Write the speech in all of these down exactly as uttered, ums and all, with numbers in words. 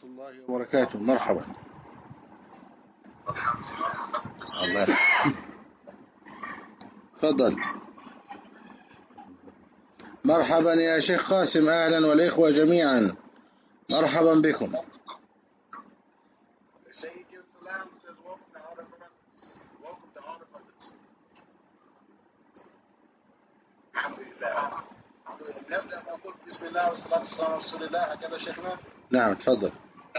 الله وبركاته. مرحبا. الله يرحمه. تفضل. مرحبا يا شيخ قاسم، أهلا والإخوة جميعا، مرحبا بكم. الحمد لله. نبدأ نقول بسم الله والصلاة والسلام على رسول الله. هكذا شيخنا؟ نعم تفضل.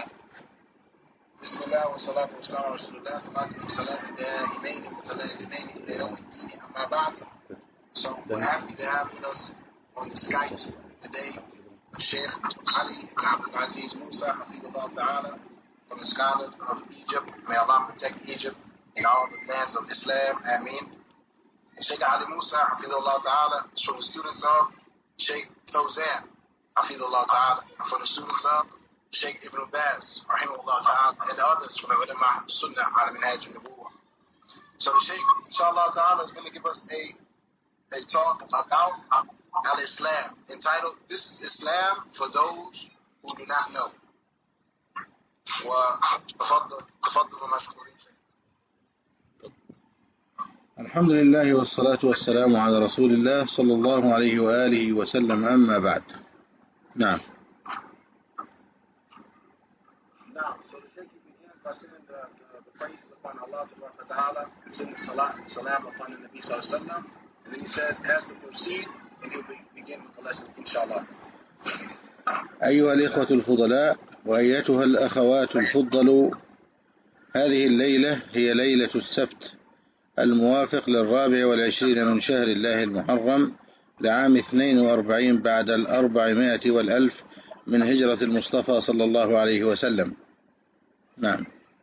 بسم الله والصلاة والسلام على رسول الله، صلاة وسلام دائمين متلازمين إلى يوم الدين. أما بعد. So we're happy to have with us on the Skype today Sheikh Ali ibn Abdul Aziz Musa, Hafidullah Ta'ala, from the scholars of Egypt. May Allah protect Egypt and all the lands of Islam. Ameen. Sheikh Ali Musa, Hafidullah Ta'ala, is from the students of Sheikh Fawzan, Hafidullah Ta'ala, from the students of Sheikh Ibn Baz, Rahimahullah Ta'ala, and others from the ulama Sunnah al Minhaj al-Nubuwwah. So the Sheikh, inshallah Ta'ala, is going to give us a, a talk about al-Islam, entitled, This is Islam for Those Who Do Not Know. وتفضل تفضل ومشكورين. الحمد لله والصلاة والسلام على رسول الله صلى الله عليه وآله وسلم. أما بعد. نعم. Now, so the Sheikh begins by saying the, the, the praises upon Allah Ta'ala and sending salat and salam upon the Nabi Sallallahu Alaihi Wasallam. And then he says, as to proceed, and he'll be, begin with the lesson, inshallah. أيها الإخوة الفضلاء وأيتها الأخوات الفضل، هذه الليلة هي ليلة السبت الموافق للرابع والعشرين من شهر الله المحرم لعام اثنين وأربعين بعد الأربعمائة والألف من هجرة المصطفى صلى الله عليه وسلم. نعم.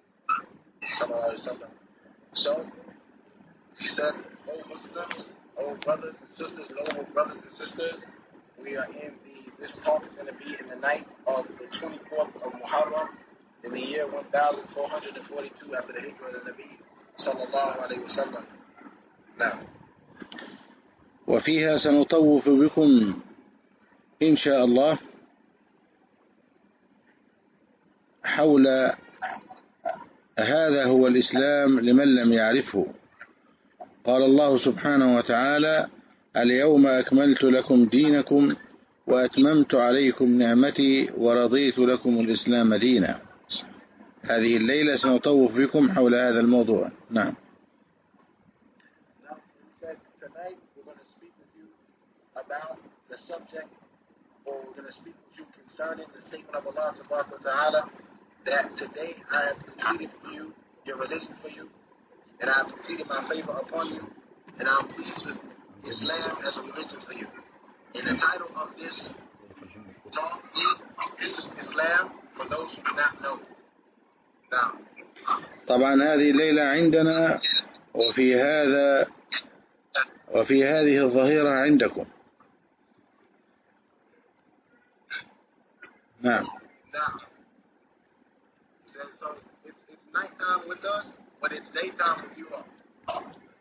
So, he said, oh Muslims, oh brothers and sisters, noble brothers and sisters, we are in the, this talk is going to be in the night of the twenty-fourth of Muharram in the year one thousand four hundred forty-two after the Hijrah of the Nabi sallallahu alayhi wa sallam. Now. وفيها سنطوف بكم إن شاء الله حول هذا هو الإسلام لمن لم يعرفه. قال الله سبحانه وتعالى: اليوم أكملت لكم دينكم وأتممت عليكم نعمتي ورضيت لكم الإسلام دينا. هذه الليلة سنطوف بكم حول هذا الموضوع. نعم. Tonight we're going to speak with you about the subject, or we're going to speak with you concerning the statement of Allah Ta'ala that today I have completed for you your religion for you, and I have completed my favor upon you, and I'm pleased with Islam as a religion for you. And the title of this talk is This is Islam for Those Who Do Not Know. Now, طبعا هذه الليلة عندنا وفي هذا وفي هذه الظهيرة عندكم. نعم. Now, so it's, it's nighttime with us, but it's daytime with you all.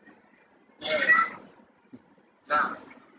Now.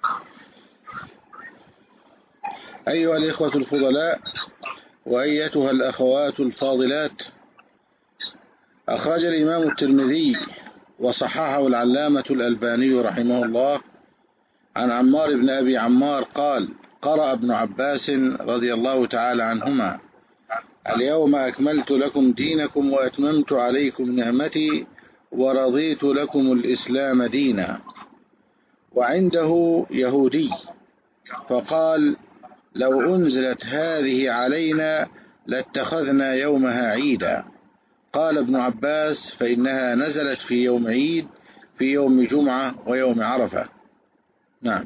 أيها الإخوة الفضلاء وأيتها الأخوات الفاضلات، أخرج الإمام الترمذي وصححه العلامة الألباني رحمه الله عن عمار بن أبي عمار قال: قرأ ابن عباس رضي الله تعالى عنهما: اليوم أكملت لكم دينكم وأتممت عليكم نعمتي ورضيت لكم الإسلام دينا. وعنده يهودي فقال: لو أنزلت هذه علينا لاتخذنا يومها عيدا. قال ابن عباس: فإنها نزلت في يوم عيد، في يوم جمعة ويوم عرفة. نعم.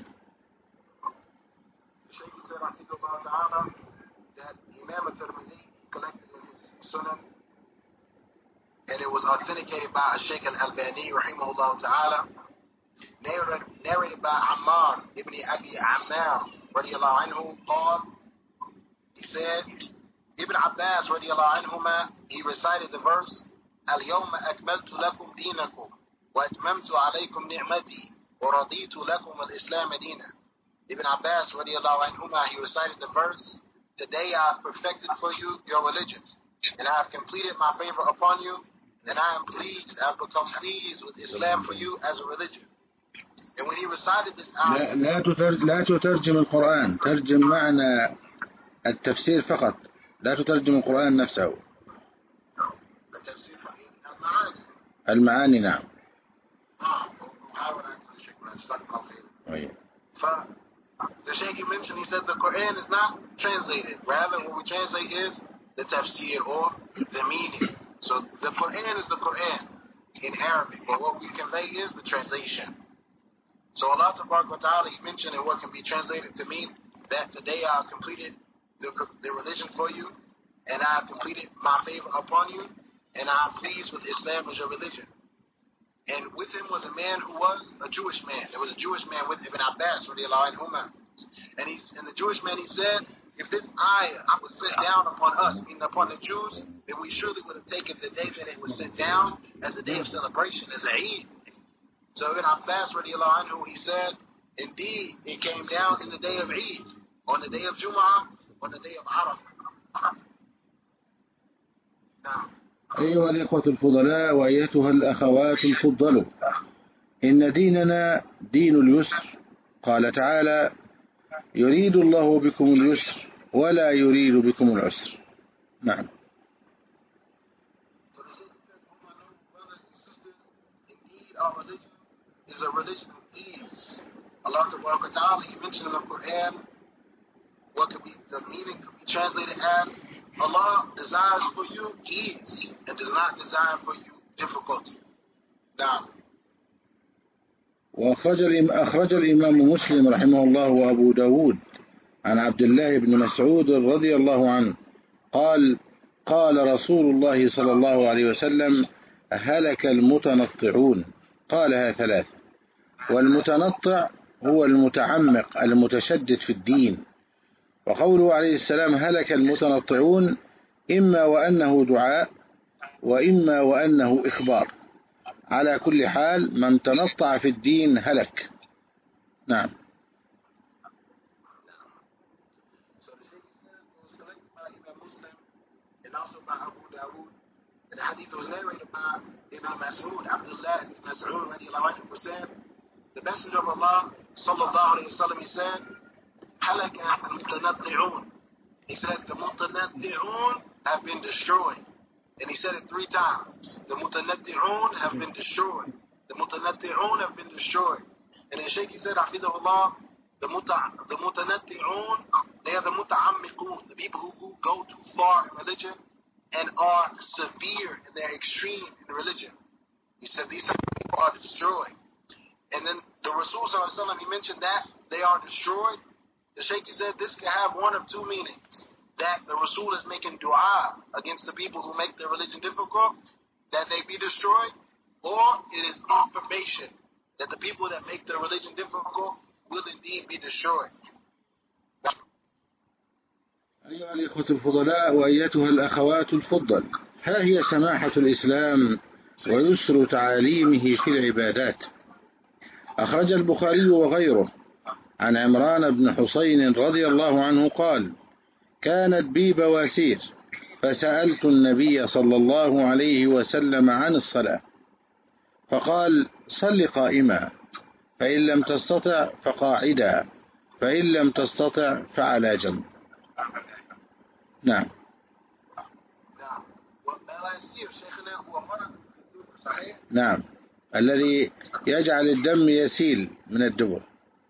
And it was authenticated by Sheikh al-Albani rahimahullah ta'ala, narrated, narrated by Ammar ibn Abi Ammar radiyallahu anhu, قال, he said, Ibn Abbas radiyallahu anhuma, he recited the verse, اليوم أكملت لكم دينكم وأتممت عليكم نعمتي ورضيت لكم الإسلام دينا. Ibn Abbas radiyallahu anhuma, he recited the verse today I have perfected for you your religion, and I have completed my favor upon you, and I am pleased, I have become pleased with Islam for you as a religion. And when he recited this لا, ayah, لا, تترجم, لا تترجم القرآن، ترجم معنى التفسير فقط، لا تترجم القرآن نفسه. المعاني نعم. The Shaykh he mentioned, he said the Quran is not translated. Rather, what we translate is the tafsir or the meaning. So the Quran is the Quran in Arabic, but what we convey is the translation. So Allah Ta'ala, he mentioned in what can be translated to mean that today I have completed the, the religion for you, and I have completed my favor upon you, and I am pleased with Islam as your religion. And with him was a man who was a Jewish man. There was a Jewish man with Ibn Abbas, radiallahu anhuma. And, he, and the Jewish man, he said, if this ayah was sent down upon us, meaning upon the Jews, then we surely would have taken the day that it was sent down as a day of celebration, as a Eid. So Ibn Abbas, radiallahu anhu, he said, indeed, it came down in the day of Eid, on the day of Jum'ah, on the day of Arafah. Now, أيها الإخوة الفضلاء وأيتها الأخوات الفضل، إن ديننا دين اليسر. قال تعالى: يريد الله بكم اليسر ولا يريد بكم العسر. نعم. So the Shaykh says, oh my noble brothers and sisters, indeed our religion is a religion of ease. Allah Ta'ala, he mentioned in the Quran, what could be, the meaning could be translated as, Allah desires for you ease and does not desire for you difficulty. Now, وأخرج أخرج الإمام مسلم رحمه الله وأبو داود عن عبد الله بن مسعود رضي الله عنه قال: قال رسول الله صلى الله عليه وسلم: هلك المتنطعون. قالها ثلاث. والمتنطع هو المتعمق المتشدد في الدين. وقوله عليه السلام: هلك المتنطعون، إما وأنه دعاء وإما وأنه إخبار. على كل حال من تنطع في الدين هلك. نعم. So the Shaykh says, it was selected by Imam Muslim and also by Abu Dawood. And the hadith was narrated by Ibn Mas'ud, Abdullah ibn Mas'ud, radiallahu anhu, said, the Messenger of Allah, sallallahu alayhi wa sallam, he said, halaka al-mutanatti'un. He said, the mutanatti'un have been destroyed. And he said it three times. The mutanatti'un have been destroyed. The mutanatti'un have been destroyed. And the Shaykh, he said, Hafidhahullah, the muta, the mutanatti'un, they are the muta'ammiqun, the people who, who go too far in religion and are severe and they're extreme in religion. He said these people are destroyed. And then the Rasul sallallahu alaihi wasallam, he mentioned that they are destroyed. The Shaykh, he said this can have one of two meanings. That the Rasul is making dua against the people who make their religion difficult, that they be destroyed, or it is confirmation that the people that make their religion difficult will indeed be destroyed. أيها الإخوة الفضلاء وأيتها الأخوات الفضل، ها هي سماحة الإسلام ويسر تعاليمه في العبادات. أخرج البخاري وغيره عن عمران بن حسين رضي الله عنه قال: كانت بي بواسير فسألت النبي صلى الله عليه وسلم عن الصلاة فقال: صل قائما، فإن لم تستطع فقاعدا، فإن لم تستطع فعلى جنب. نعم. نعم، الذي يجعل الدم يسيل من الدبر.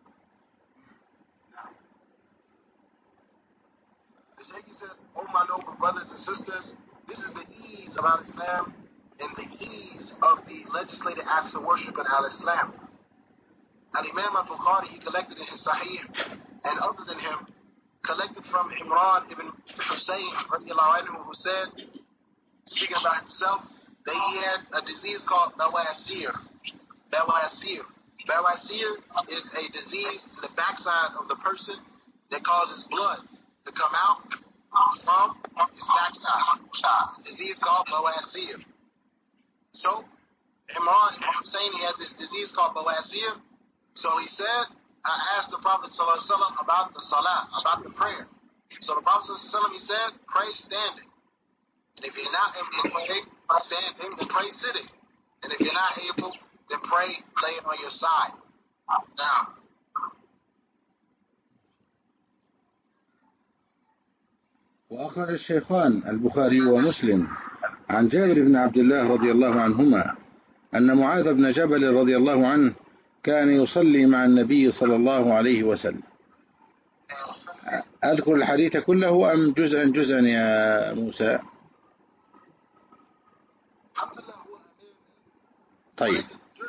Oh my noble brothers and sisters, this is the ease of Al-Islam and the ease of the legislated acts of worship in Al-Islam. Al-Imam al-Bukhari, he collected in his Sahih, and other than him, collected from Imran ibn Hussein, radiallahu anhu, who said, speaking about himself, that he had a disease called Bawasir. Bawasir. Bawasir is a disease in the backside of the person that causes blood to come out from his backside. A disease called Bawasir. So, Imran ibn Hussein, he had this disease called Bawasir. So he said, I asked the Prophet ﷺ about the salah, about the prayer. So the Prophet ﷺ, he said, pray standing. And if you're not able to pray standing, then pray sitting. And if you're not able, then pray laying on your side. Now, وأخرج الشيخان البخاري ومسلم عن جابر بن عبد الله رضي الله عنهما أن معاذ بن جبل رضي الله عنه كان يصلي مع النبي صلى الله عليه وسلم. أذكر الحديث كله أم جزءا جزءا يا موسى؟ طيب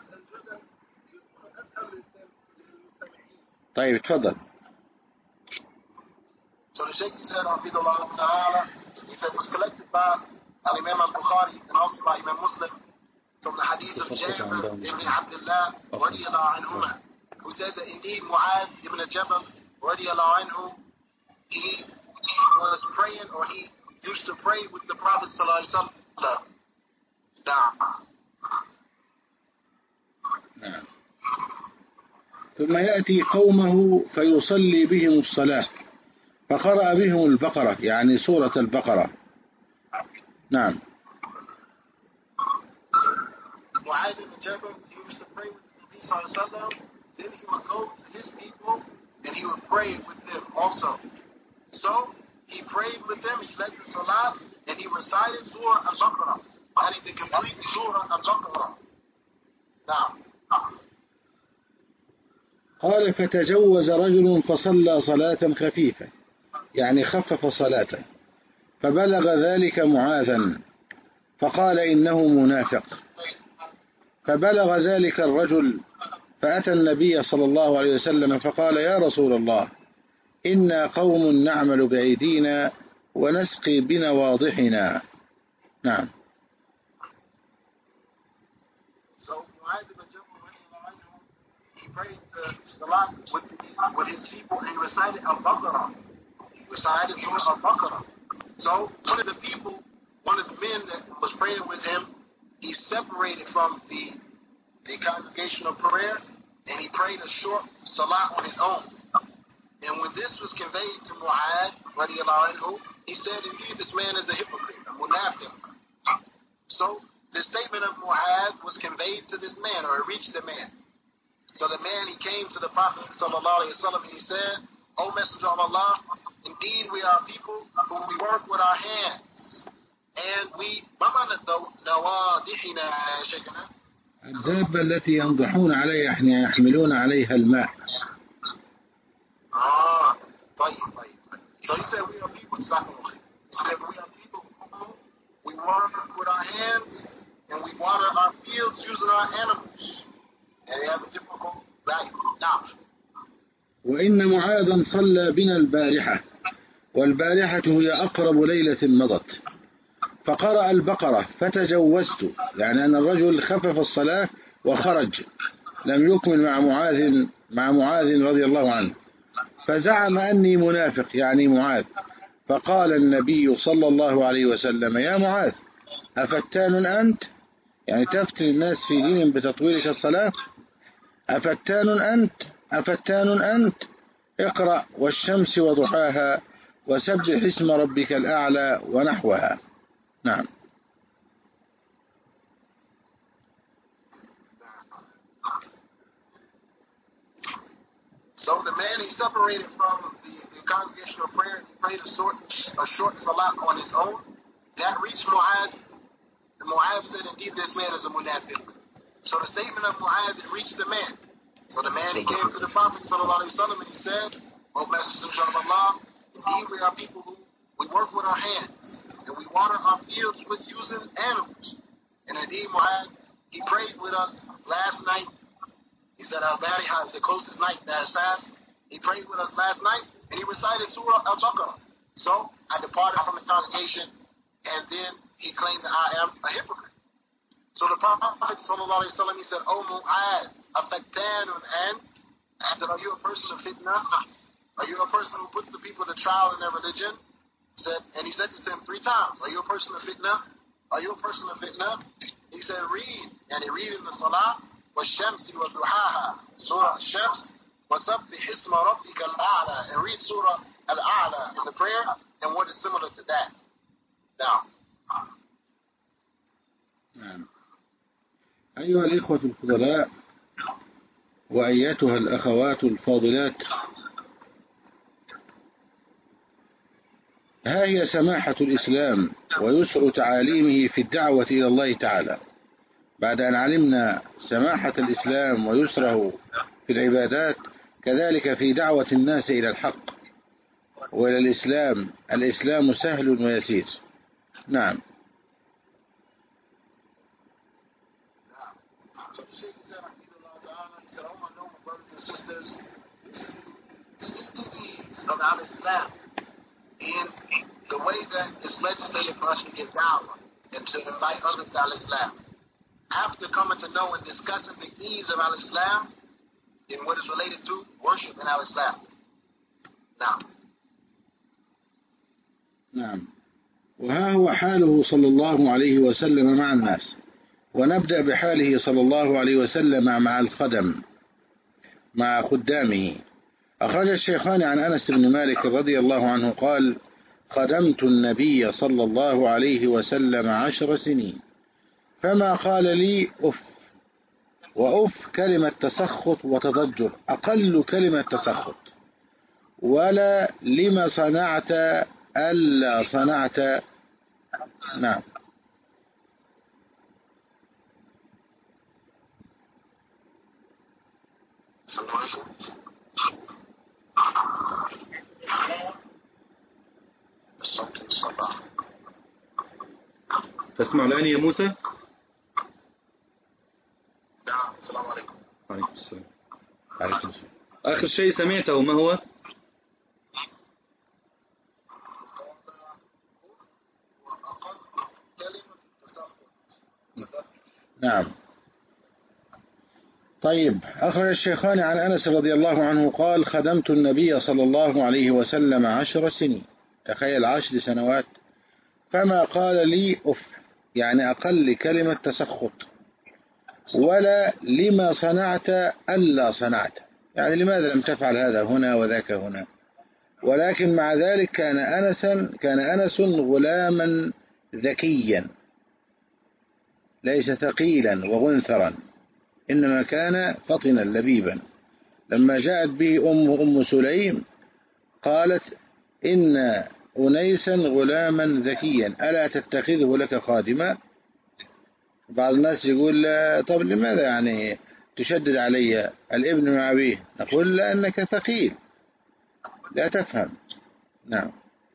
طيب تفضل. So the Shaykh said, Hafidullah Ta'ala, he said, it was collected by Imam al-Bukhari and also by Imam Muslim from the hadith of Jabir ibn Abdullah radiyallahu anhuma, who said that indeed Mu'adh ibn Jabal radiyallahu anhu, he was praying, or he used to pray with the Prophet sallallahu alaihi wasallam. نعم. ثم يأتي قومه فيصلي بهم الصلاة فقرأ بهم البقرة، يعني سورة البقرة. نعم. Mu'adh ibn Jabal, he used to pray with the Nabi sallallahu alaihi wasallam, then he would go to his people and he would pray with them also. So he prayed with them, he led the salat, and he recited Surah Al-Baqarah, meaning the complete Surah Al-Baqarah. Now, قال فتجوز رجل فصلى صلاة خفيفة، يعني خفف صلاته، فبلغ ذلك معاذا فقال إنه منافق. فبلغ ذلك الرجل فأتى النبي صلى الله عليه وسلم فقال يا رسول الله إنا قوم نعمل بأيدينا ونسقي بنواضحنا. نعم. So Mu'adh ibn Jabal, he prayed the salat with his, with his people and he recited Al-Baqarah. He recited Surah Al-Baqarah. So one of the people, one of the men that was praying with him, he separated from the, the congregational prayer and he prayed a short salat on his own. And when this was conveyed to Mu'adh radiyallahu anhu, he said, indeed, this man is a hypocrite, a munafiq. So the statement of Mu'adh was conveyed to this man, or it reached the man. So the man, he came to the Prophet sallallahu alaihi wasallam and he said, O Messenger of Allah, indeed we are people who we work with our hands. And we, الدابة التي ينضحون عليها، يعني يحملون عليها الماء. Ah, طيب طيب. So he said we are people, he said we are people who we work with our hands and we water our fields using our animals. And they have a difficult life. Now, وإن معاذا صلى بنا البارحة، والبارحة هي أقرب ليلة مضت، فقرأ البقرة فتجوزت، يعني أن الرجل خفف الصلاة وخرج، لم يكمل مع معاذ مع معاذ رضي الله عنه، فزعم أني منافق، يعني معاذ. فقال النبي صلى الله عليه وسلم يا معاذ أفتان أنت، يعني تفتن الناس في دين بتطويلك الصلاة؟ أفتان أنت أفتان أنت اقرأ والشمس وضحاها وسبح اسم ربك الأعلى ونحوها. نعم. So the man, he separated from the, the congregational prayer and he prayed a short, a short salat on his own. That reached Mu'adh. And Mu'adh said, indeed, this man is a munafiq. So the statement of Mu'adh, it reached the man. So the man, he came to the Prophet sallallahu alaihi wasallam and he said, O Messenger of Allah, indeed we are people who we work with our hands and we water our fields with using animals. And indeed Mu'adh, he prayed with us last night. He said Al-Bariha is the closest night that is fast. He prayed with us last night and he recited Surah Al-Baqarah. So I departed from the congregation and then he claimed that I am a hypocrite. So the Prophet sallallahu alaihi wasallam, he said, O Mu'adh, afaktanun and I said, are you a person of fitna? Are you a person who puts the people to trial in their religion? He said, and he said this to him three times. Are you a person of fitna? Are you a person of fitna? He said, read. And he read in the salah, وَالشَّمْسِ وَالْدُحَاهَا, Surah Shams, وَسَبِّحِ اسْمَ رَبِّكَ الْأَعْلَى, and read Surah al-a'la in the prayer and what is similar to that. Now. نعم. أيها الإخوة الفضلاء وأيتها الأخوات الفاضلات، ها هي سماحة الإسلام ويسر تعاليمه في الدعوة إلى الله تعالى. بعد أن علمنا سماحة الإسلام ويسره في العبادات، كذلك في دعوة الناس إلى الحق وإلى الإسلام. الإسلام سهل ويسير. نعم. So the Shaykh said, he said, all my noble brothers and sisters, this is the ease of al-Islam in the way that it's legislated for us to give da'wah and to invite others to al-Islam. After coming to know and discussing the ease of al-Islam in what is related to worship in al-Islam. Now. نعم. وها هو حاله صلى الله عليه وسلم مع الناس. ونبدأ بحاله صلى الله عليه وسلم مع الخدم، مع خدامه. أخرج الشيخان عن أنس بن مالك رضي الله عنه قال: خدمت النبي صلى الله عليه وسلم عشر سنين فما قال لي أف. وأف كلمة تسخط وتضجر، أقل كلمة تسخط. ولا لما صنعت ألا صنعت. نعم. تسمع الآن يا موسى؟ نعم. السلام عليكم. عليكم السلام. عليكم السلام. آخر شيء سمعته ما هو؟ نعم. طيب، أخرج الشيخان عن أنس رضي الله عنه قال: خدمت النبي صلى الله عليه وسلم عشر سنين. تخيل عشر سنوات. فما قال لي أف، يعني أقل كلمة تسخط. ولا لما صنعت ألا صنعت، يعني لماذا لم تفعل هذا هنا وذاك هنا. ولكن مع ذلك كان أنسا كان أنس غلاما ذكيا، ليس ثقيلا وغنثرا، إنما كان فطنا لبيبا. لما جاءت به أمه أم سليم قالت: إن أنيسا غلاما ذكيا ألا تتخذه لك خادما. بعض الناس يقول: لا، طب لماذا يعني تشدد علي الابن مع أبيه؟ نقول: لأنك ثقيل لا تفهم. نعم.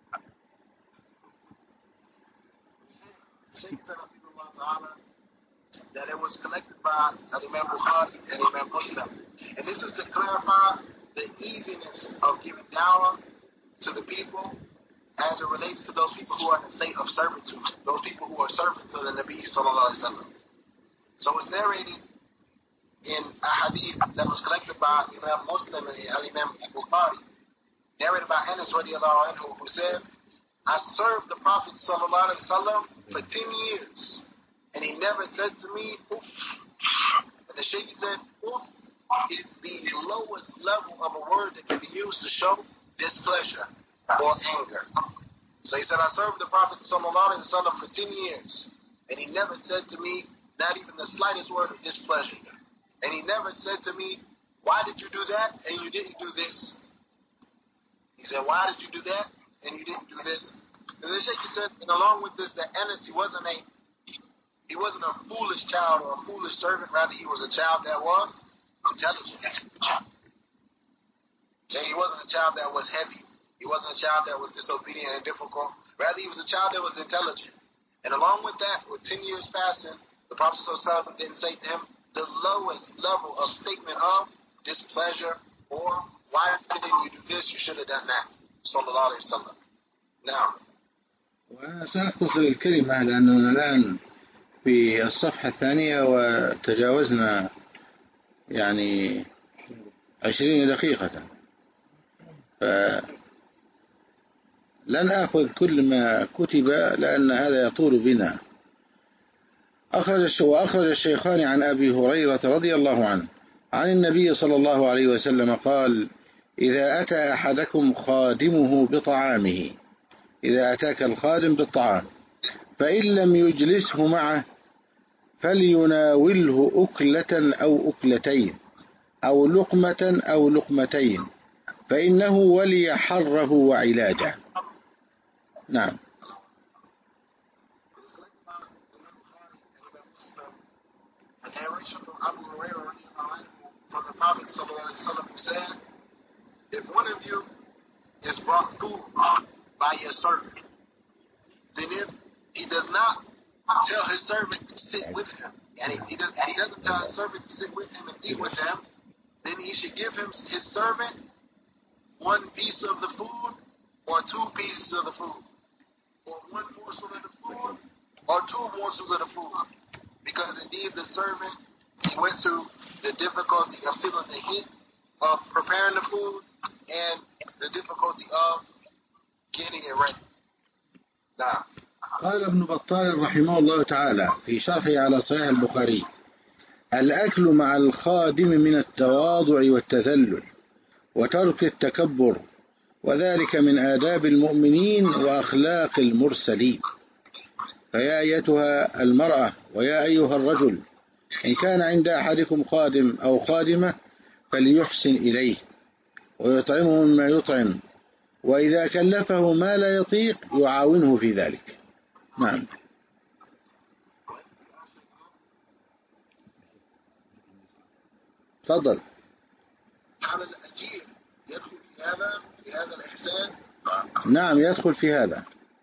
That it was collected by Imam Bukhari and Imam Muslim. And this is to clarify the easiness of giving dawah to the people as it relates to those people who are in a state of servitude, those people who are servants of the Nabi sallallahu alaihi wasallam. So it's narrated in a hadith that was collected by Imam Muslim and Imam Bukhari, narrated by Anas radiallahu anhu, who said, I served the Prophet sallallahu alaihi wasallam for ten years. And he never said to me, oof. And the Shaykh said, oof is the lowest level of a word that can be used to show displeasure or anger. So he said, I served the Prophet ﷺ for ten years. And he never said to me, not even the slightest word of displeasure. And he never said to me, why did you do that and you didn't do this? He said, why did you do that and you didn't do this? And the Shaykh said, and along with this, that Anas, he wasn't a He wasn't a foolish child or a foolish servant. Rather, he was a child that was intelligent. Okay, he wasn't a child that was heavy. He wasn't a child that was disobedient and difficult. Rather, he was a child that was intelligent. And along with that, with ten years passing, the Prophet ﷺ didn't say to him the lowest level of statement of displeasure or why didn't you do this? You should have done that. Sallallahu alayhi wa sallam. Now. وسنختصر الكلمة لأننا الآن في الصفحة الثانية وتجاوزنا يعني عشرين دقيقة، فلن أخذ كل ما كتب لأن هذا يطول بنا. أخرج وأخرج الشيخان عن أبي هريرة رضي الله عنه عن النبي صلى الله عليه وسلم قال: إذا أتى أحدكم خادمه بطعامه، إذا أتاك الخادم بالطعام فإن لم يجلسه معه فليناوله أكلة أو أكلتين أو لقمة أو لقمتين فإنه ولي حره وعلاجه. نعم. From the Prophet who said, if one of you is brought food by your servant, then if he does not tell his servant to sit with him, and he, he, does, he doesn't tell his servant to sit with him and eat with him, then he should give him his servant one piece of the food or two pieces of the food, or one morsel of the food or two morsels of the food, because indeed the servant, he went through the difficulty of feeling the heat of preparing the food and the difficulty of getting it ready. Now, قال ابن بطال رحمه الله تعالى في شرحه على صحيح البخاري: الأكل مع الخادم من التواضع والتذلل وترك التكبر، وذلك من آداب المؤمنين وأخلاق المرسلين. فيا أيتها المرأة ويا أيها الرجل، إن كان عند أحدكم خادم أو خادمة فليحسن إليه ويطعمه مما يطعم، وإذا كلفه ما لا يطيق يعاونه في ذلك. نعم. تفضل. هل الأجير يدخل في هذا في هذا الإحسان؟ نعم يدخل في هذا.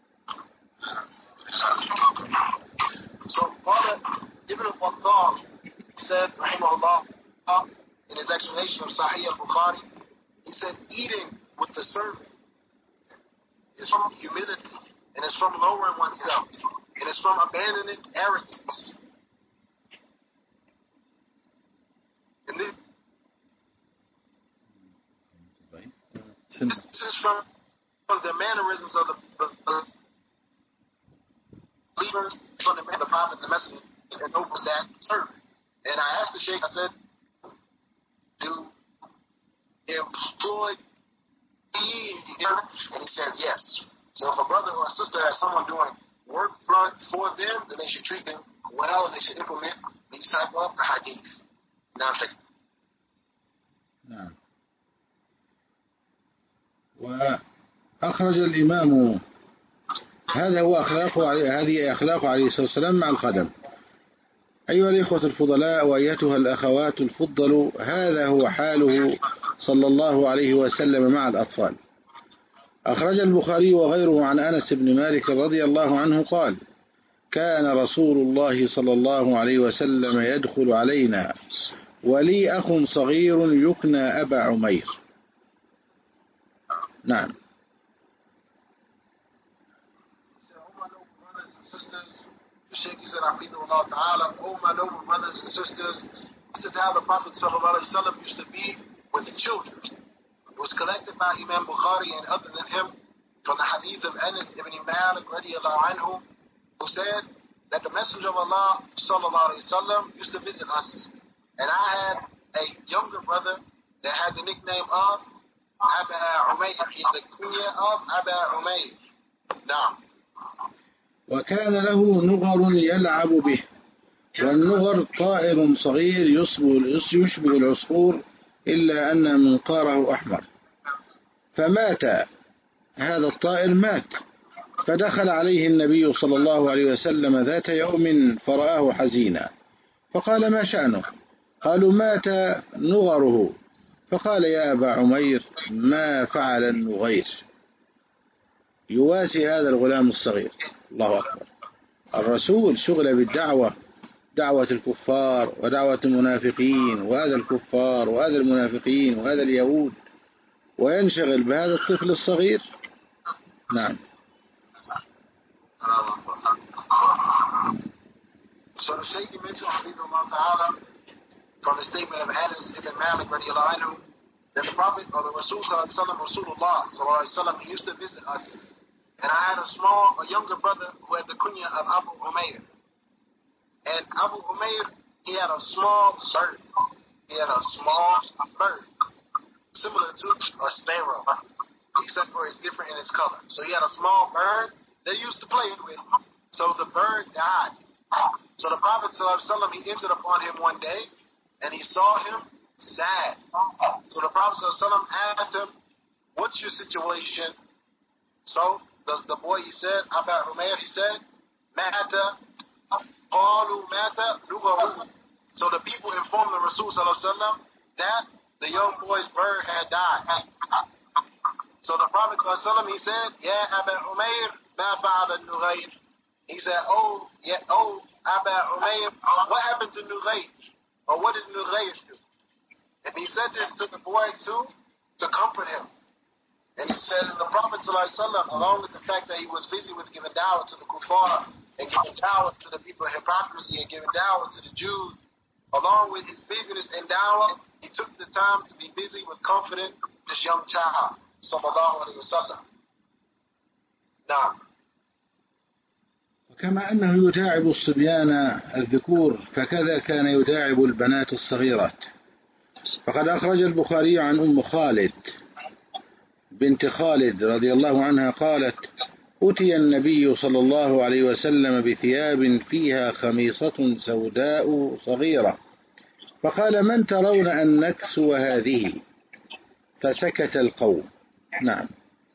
So قال Ibn al-Battal said rahimahullah in his explanation of Sahih al-Bukhari, he said eating with the servant is from humility, and it's from lowering oneself, and it's from abandoning arrogance. And then this is from, from the mannerisms of the, the, the believers, from the, the prophet, the messenger, and opens that servant. And I asked the sheikh, I said, do employ me? And he said yes. So if a brother or a sister has someone doing work for them, then they should treat them well, and they should implement these type of hadith. Now, sheikh. نعم. وأخرج الإمام هذا هو أخلاقه، هذه أخلاقه عليه الصلاة والسلام مع الخدم. أيها الإخوة الفضلاء وأيتها الأخوات الفضل، هذا هو حاله صلى الله عليه وسلم مع الأطفال. أخرج البخاري وغيره عن أنس بن مالك رضي الله عنه قال: كان رسول الله صلى الله عليه وسلم يدخل علينا ولي أخ صغير يكنى أبا عمير. نعم. The Sheikh, he said, Allah Ta'ala, oh my noble brothers and sisters, this is how the Prophet Sallallahu Alaihi Wasallam used to be with children. It was collected by Imam Bukhari and other than him from the hadith of Anas ibn Malik radiallahu anhu, who said that the Messenger of Allah Sallallahu Alaihi Wasallam used to visit us. And I had a younger brother that had the nickname of Aba Umayr, the kunya of Aba Umayr. Now, وكان له نغر يلعب به، والنغر طائر صغير يشبه العصفور إلا أن منقاره أحمر. فمات هذا الطائر، مات، فدخل عليه النبي صلى الله عليه وسلم ذات يوم فرآه حزينا، فقال: ما شأنه؟ قالوا: مات نغره. فقال: يا أبا عمير، ما فعل النغير؟ يواسي هذا الغلام الصغير. الله أكبر. الرسول شغل بالدعوة، دعوة الكفار ودعوة المنافقين، وهذا الكفار وهذا المنافقين وهذا اليهود، وينشغل بهذا الطفل الصغير. نعم. So the Shaykh mentioned Habibullah Ta'ala from the statement of Anas ibn Malik radiallahu anhu that the Prophet or the Rasul Sallallahu Rasulullah Sallallahu he used to visit us. And I had a small, a younger brother who had the kunya of Abu Umayr. And Abu Umayr, he had a small bird. He had a small bird. similar to a sparrow, except for it's different in its color. So he had a small bird that he used to play with. So the bird died. So the Prophet ﷺ, he entered upon him one day, and he saw him sad. So the Prophet ﷺ asked him, "What's your situation?" So the, the boy, he said, Aba Umair, he said, "Mata, qalu mata lughahu." So the people informed the Rasul ﷺ that the young boy's bird had died. So the Prophet ﷺ, he said, "Ya Aba Umair, ma fa'ala Nughayr." He said, "Oh, yeah, oh, Aba Umair, what happened to Nughayr? Or what did Nughayr do?" And he said this to the boy too, to comfort him. And he said, the Prophet ﷺ, along with the fact that he was busy with giving dawah to the kuffar, and giving dawah to the people of hypocrisy, and giving dawah to the Jews, along with his busyness in dawah, he took the time to be busy with comforting this young child, sallallahu alayhi wa sallam. Now, وكما أنه يداعب الصبيان الذكور فكذا كان يداعب البنات الصغيرات. فقد أخرج البخاري عن أم خالد بنت خالد رضي الله عنها قالت: أتي النبي صلى الله عليه وسلم بثياب فيها خميصة سوداء صغيرة فقال: من ترون أن نكسو هذه؟ فسكت القوم. نعم.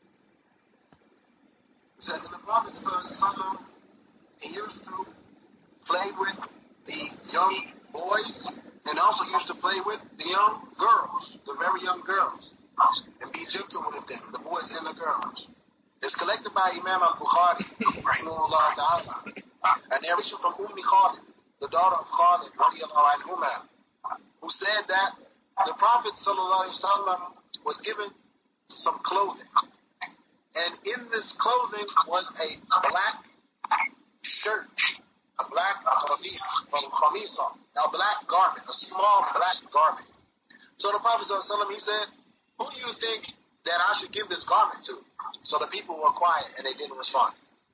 He used to play with the young boys and also used to play with the young girls, the very young girls, and be gentle with them, the boys and the girls. It's collected by Imam al-Bukhari, rahimahullah ta'ala, a narration from Ummi Khalid, the daughter of Khalid, radiallahu anhuma, who said that the Prophet sallallahu alaihi wasallam was given some clothing, and in this clothing was a black shirt, a black khamis, from khamisa, a black garment, a small black garment. So the Prophet ﷺ, he said, "Who do you think that I should give this garment to?" So the people were quiet and they didn't respond.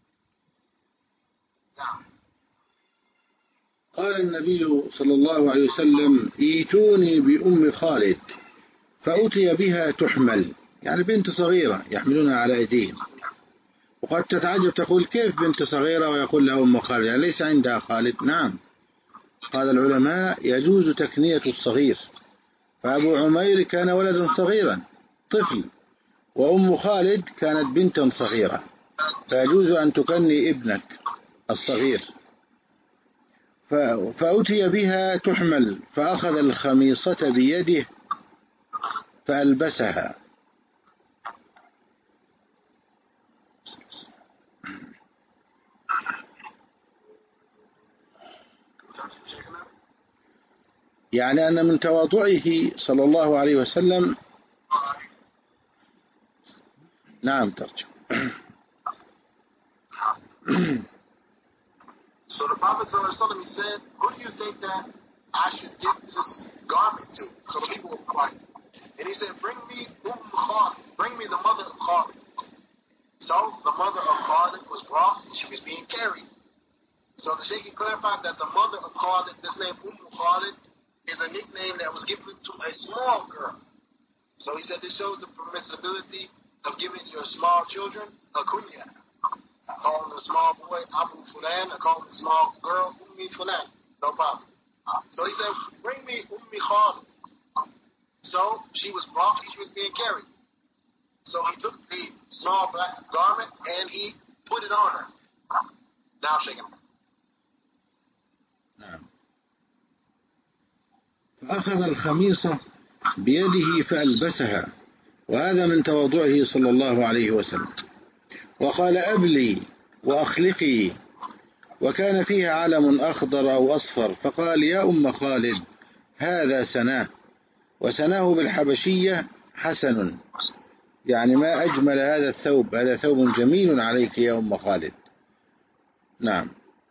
Now, قال النبي صلى الله عليه وسلم: ايتوني بأم خالد، فأتي بها تحمل، يعني بنت صغيرة يحملونها على أيديهم. وقد تتعجب تقول: كيف بنت صغيرة ويقول لها أم خالد؟ يعني ليس عندها خالد؟ نعم. قال العلماء: يجوز تكنية الصغير، فأبو عمير كان ولدا صغيرا طفل، وأم خالد كانت بنتا صغيرة، فيجوز أن تكني ابنك الصغير. فأتي بها تحمل، فأخذ الخميصة بيده فألبسها. يعني أن من تواضعه صلى الله عليه وسلم. نعم ترجم. So the Prophet ﷺ, he said, "Who do you think that I should give this garment to?" So the people were quiet. And he said, "Bring me Umm Khalid, bring me the mother of Khalid." So the mother of Khalid was brought, she was being carried. So the Shaykh clarified that the mother of Khalid, this name Umm Khalid, is a nickname that was given to a small girl. So he said this shows the permissibility of giving your small children a kunya. Calling the small boy Abu Fulan, or calling the small girl Ummi Fulan. No problem. So he said, "Bring me Ummi Khalid." So she was brought and she was being carried. So he took the small black garment and he put it on her. Now shake him. نعم. فأخذ الخميصة بيده فألبسها، وهذا من تواضعه صلى الله عليه وسلم. وقال: أبلي وأخلقي، وكان فيها علم أخضر أو أصفر، فقال: يا أم خالد هذا سناه، وسناه بالحبشية حسن، يعني ما أجمل هذا الثوب، هذا ثوب جميل عليك يا أم خالد. نعم.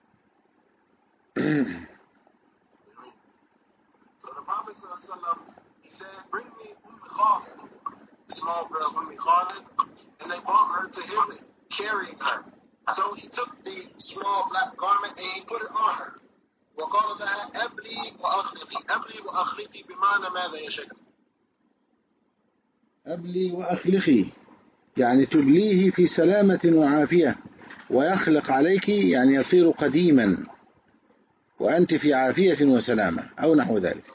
"Bring me Umm Khalid," small girl Umm Khalid, and they brought her to him, carrying her. So he took the small black garment and he put it on her. وقال لها: أبلي وأخلقي. أبلي وأخلقي بمعنى ماذا يا شيخ؟ أبلي وأخلقي، يعني تبليه في سلامة وعافية، ويخلق عليك يعني يصير قديما وأنت في عافية وسلامة أو نحو ذلك.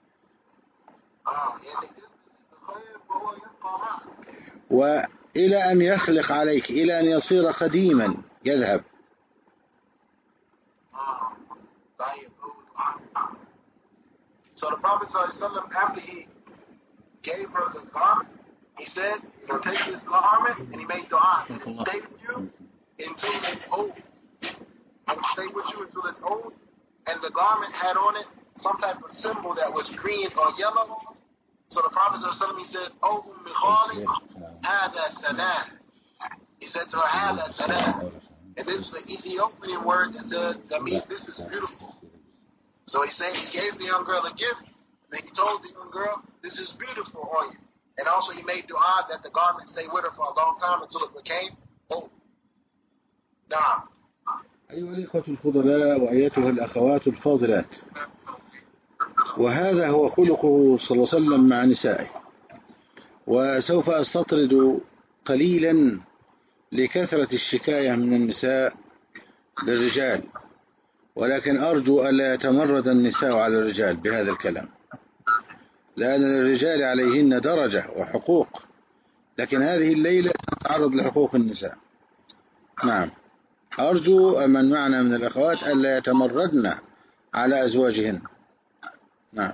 وإلى أن يخلق عليك، إلى أن يصير قديما يذهب. So the Prophet ﷺ, after he gave her the garment, he said, you know, take this garment, and he made dua, and it stay with you until it's old. It will stay with you until it's old. And the garment had on it some type of symbol that was green or yellow. So the Prophet ﷺ, he said, oh, Ummi Khalid, hada salam. He said to her, hada salam. And this is the Ethiopian word that said, that means this is beautiful. So he said he gave the young girl a gift, and he told the young girl, this is beautiful on you. And also he made dua that the garment stay with her for a long time until it became old. Now, أيها الإخوة الفضلاء وأيتها الأخوات الفاضلات، وهذا هو خلقه صلى الله عليه وسلم مع نسائه. وسوف أستطرد قليلا لكثرة الشكاية من النساء للرجال، ولكن أرجو ألا يتمرد النساء على الرجال بهذا الكلام، لأن للرجال عليهن درجة وحقوق، لكن هذه الليلة تتعرض لحقوق النساء. نعم، أرجو من معنا من الأخوات ألا يتمردن على أزواجهن. نعم.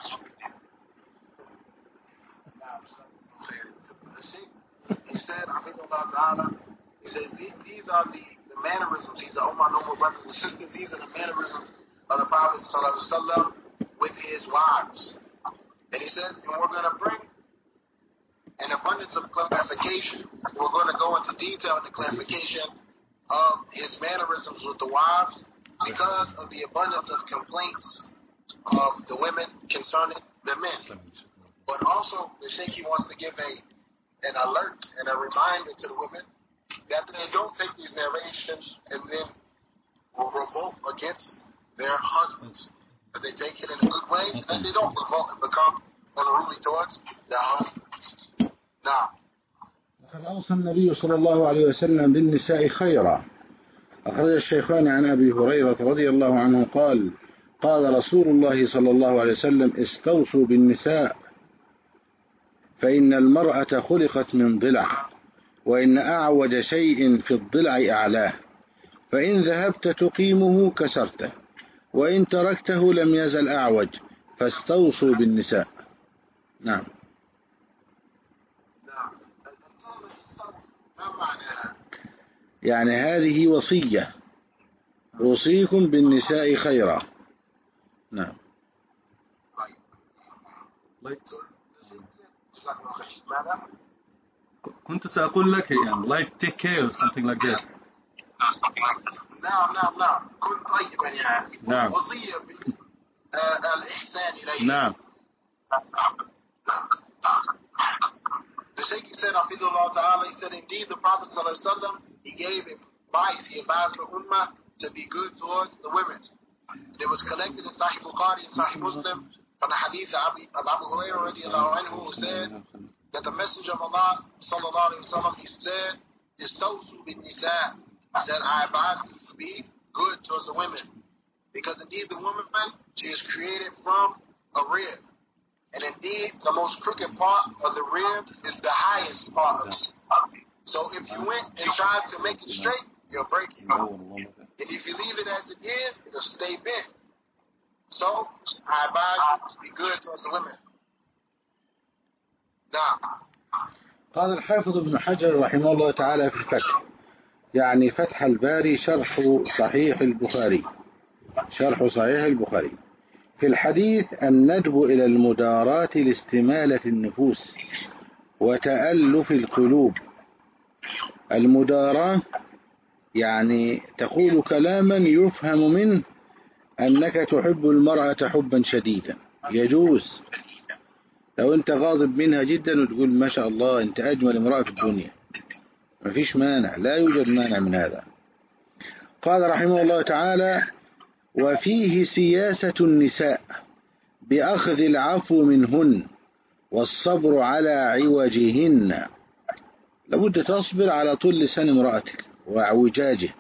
He said, he says, these are the, the mannerisms. These are, all my noble brothers and sisters, these are the mannerisms of the Prophet ﷺ with his wives. And he says, and we're going to bring an abundance of clarification. We're going to go into detail in the clarification of his mannerisms with the wives because of the abundance of complaints of the women concerning the men. But also, the Sheikh wants to give a an alert and a reminder to the women that they don't take these narrations and then revolt against their husbands. That they take it in a good way, and that they don't revolt and become unruly towards their husbands. Now, لقد أوصى النبي صلى الله عليه وسلم بالنساء خيرا. أخرج الشيخان عن أبي هريرة رضي الله عنه قال: قال رسول الله صلى الله عليه وسلم: استوصوا بالنساء فإن المرأة خلقت من ضلع، وإن أعوج شيء في الضلع أعلاه، فإن ذهبت تقيمه كسرته، وإن تركته لم يزل أعوج، فاستوصوا بالنساء. نعم. يعني هذه وصية، أوصيكم بالنساء خيرا. نعم. كنت سأقول لك يعني like take care or something like that. نعم نعم نعم كن طيبا يعني. نعم. وصية بالإحسان إليه. نعم. The Shaykh said, Hafidhullah Ta'ala, he said, indeed the Prophet Sallallahu Alaihi Wasallam, he gave advice, he advised the Ummah to be good towards the women. It was collected in Sahih Bukhari and Sahih Muslim from the hadith of Abu Hurairah radiallahu anhu, who said that the Messenger of Allah Sallallahu Alaihi Wasallam, he said, Istawsu bin Nisa. He said, I advise you to be good towards the women. Because indeed the woman, she is created from a rib. And indeed, the most crooked part of the rib is the highest part of it. So if you went and tried to make it straight, you'll break it. And if you leave it as it is, it'll stay bent. So I advise you to be good towards the women. Now, قال الحافظ ابن حجر رحمه الله تعالى في الفتح، يعني فتح الباري شرح صحيح البخاري، شرح صحيح البخاري، في الحديث الندب إلى المداراة لاستمالة النفوس وتألف القلوب. المداراة يعني تقول كلاما يفهم منه أنك تحب المرأة حبا شديدا، يجوز لو أنت غاضب منها جدا وتقول ما شاء الله أنت أجمل امرأة في الدنيا، ما فيش مانع، لا يوجد مانع من هذا. قال رحمه الله تعالى: وفيه سياسة النساء بأخذ العفو منهن والصبر على عوجهن، لابد تصبر على طول لسان امرأتك وعوجاجه.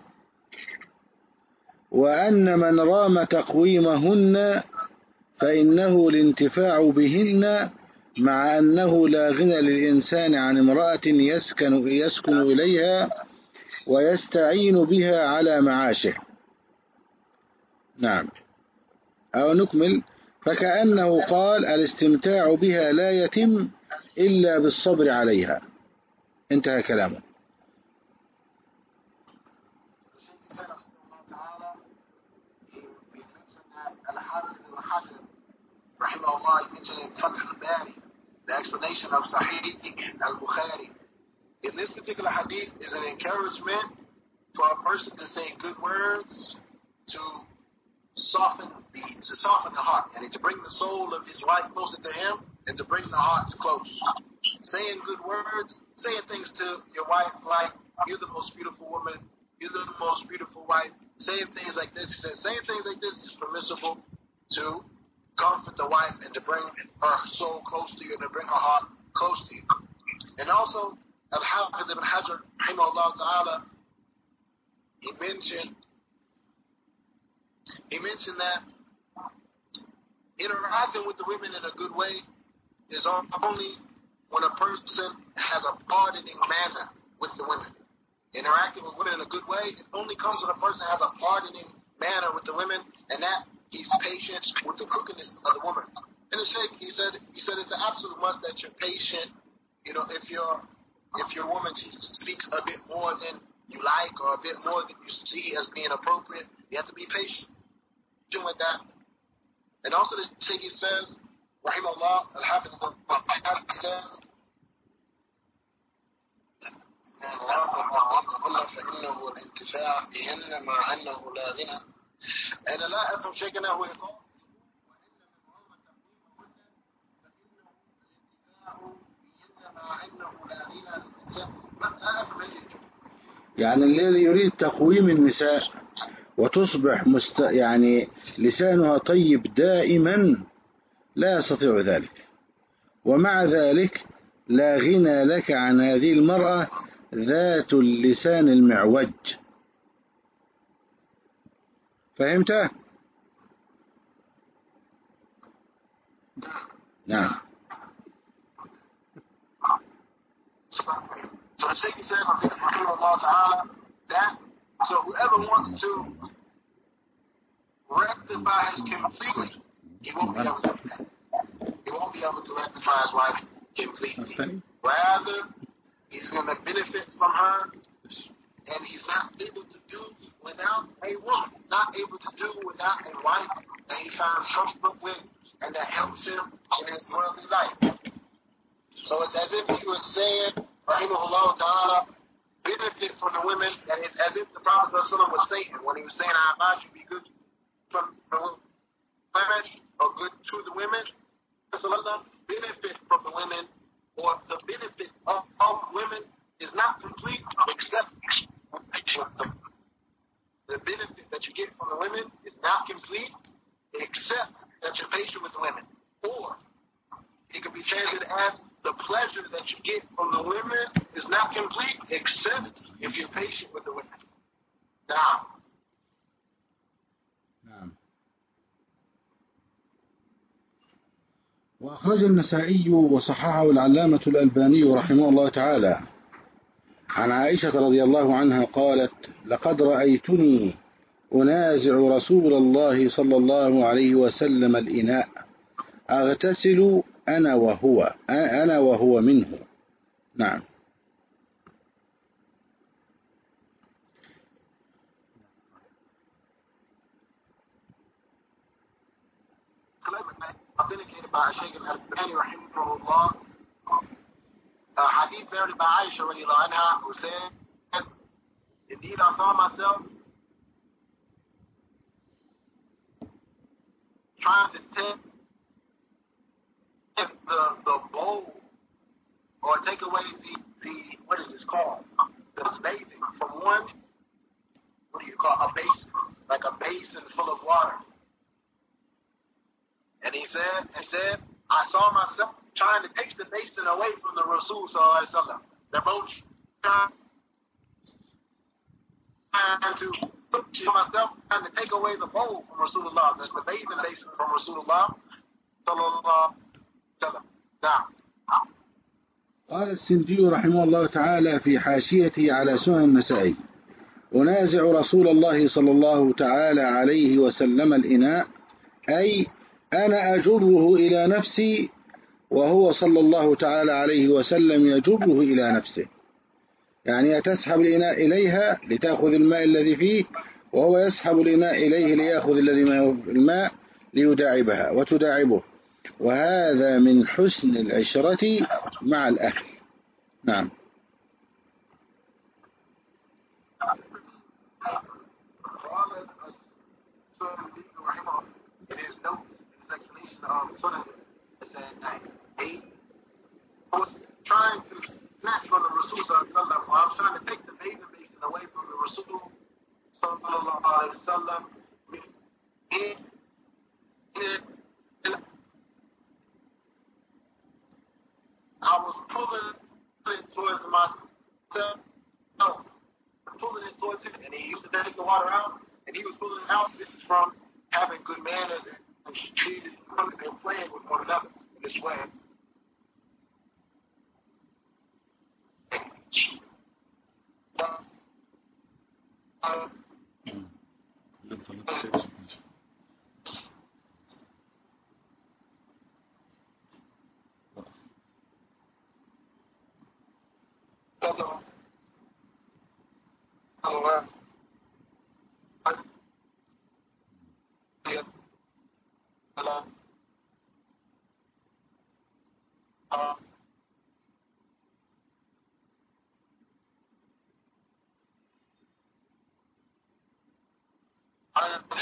وأن من رام تقويمهن فإنه الانتفاع بهن، مع أنه لا غنى للإنسان عن امرأة يسكن, يسكن إليها ويستعين بها على معاشه. نعم. أو نكمل. فكأنه قال الاستمتاع بها لا يتم إلا بالصبر عليها. انتهى كلامه. Rahimahullah, he mentioned in Fath al-Bari, the explanation of Sahih al-Bukhari. In this particular hadith is an encouragement for a person to say good words to soften the to soften the heart, and to bring the soul of his wife closer to him, and to bring the hearts close. Saying good words, saying things to your wife like, "You're the most beautiful woman, you're the most beautiful wife." Saying things like this, he says, saying things like this is permissible to comfort the wife and to bring her soul close to you and to bring her heart close to you. And also, Al-Hafiz ibn Hajar, rahimahullah ta'ala, he mentioned, he mentioned that interacting with the women in a good way is only when a person has a pardoning manner with the women. Interacting with women in a good way, it only comes when a person has a pardoning manner with the women, and that he's patient with the crookedness of the woman. And the Sheikh, he said, he said it's an absolute must that you're patient. You know, if your if your woman she speaks a bit more than you like or a bit more than you see as being appropriate, you have to be patient with that. And also the Sheikh, he says, Rahimahullah, Al-Hafiz says, فإنه الانتفاع بهن مع أنه لا غنى. أنا لا أفهم شيئا هو يقول يعني الذي يريد تقويم النساء وتصبح مست... يعني لسانها طيب دائما لا يستطيع ذلك، ومع ذلك لا غنى لك عن هذه المرأة ذات اللسان المعوج. فهمت؟ نعم. So the Sheikh says, Rahimahullah Ta'ala, that so whoever wants to rectify his completely, he won't be able to do that. He won't be able to rectify his wife completely. Rather, he's going to benefit from her, and he's not able to do without a woman, not able to do without a wife that he finds comfort with and that helps him in his worldly life. So it's as if he was saying, Rahimahullah Ta'ala, benefit from the women, and it's as if the Prophet was saying, when he was saying, I advise you be good from the women, or good to the women, benefit from the women, or the benefit of, of women is not complete except the benefit that you get from the women is not complete except that you're patient with the women. Or it could be translated as the pleasure that you get from the women is not complete except if you're patient with the women. Now. نعم. وأخرج النسائي وصححه العلامة الألباني رحمه الله تعالى عن عائشة رضي الله عنها قالت: لقد رأيتني أنازع رسول الله صلى الله عليه وسلم الإناء أغتسل أنا وهو أنا وهو منه. نعم. Authenticated by Shaykh al-Albani rahimahullah, a hadith narrated by Aisha radiallahu anha, who said, indeed I saw myself trying to take the, the bowl, or take away the, the, what is this called? The bathing from one, what do you call a basin, like a basin full of water. And he said, and said, I saw myself trying to take the basin away from the Rasul sallallahu alaihi wasallam. They're both trying to put myself trying to take away the bowl from Rasulullah. That's the basin basin from Rasulullah sallallahu alaihi wasallam. Now. قال السندي رحمه الله تعالى في حاشيته على سنن النسائي: أنازع رسول الله صلى الله تعالى عليه وسلم الإناء، أي أنا أجره إلى نفسي وهو صلى الله تعالى عليه وسلم يجره إلى نفسه، يعني تسحب الإناء إليها لتأخذ الماء الذي فيه، وهو يسحب الإناء إليه ليأخذ الذي الماء ليداعبها وتداعبه، وهذا من حسن العشرة مع الأهل. نعم. Trying to snatch from the Rasul sallallahu I was trying to take the bathing basin away from the Rasul sallallahu alaihi wasallam. I was pulling it towards myself. No, pulling it towards him, and he used to take the water out, and he was pulling it out. This is from having good manners and, and treating and playing with one another in this way. Uh, Hello. Hello. Hello. Uh, I am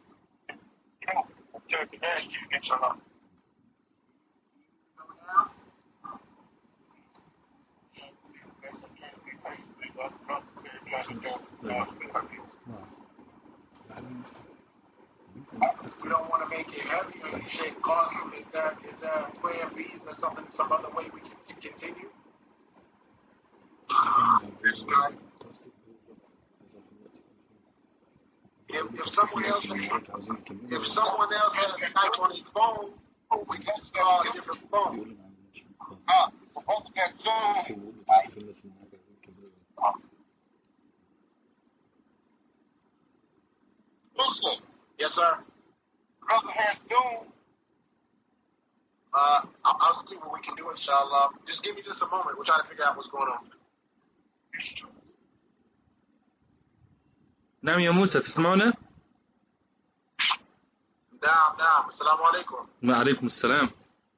we don't want to make it heavy or shit costly. Is that is that plan B? Is there something some other way we can, can continue? If, if someone else if someone else has a knife on his phone, we can just call a different phone. Ah, supposed to get Zoom. Yes, sir. Brother has Zoom. Uh, I'll, I'll see what we can do, inshallah. Just give me just a moment. We're trying to figure out what's going on. نعم يا موسى تسمعنا؟ نعم نعم السلام عليكم. وعليكم السلام.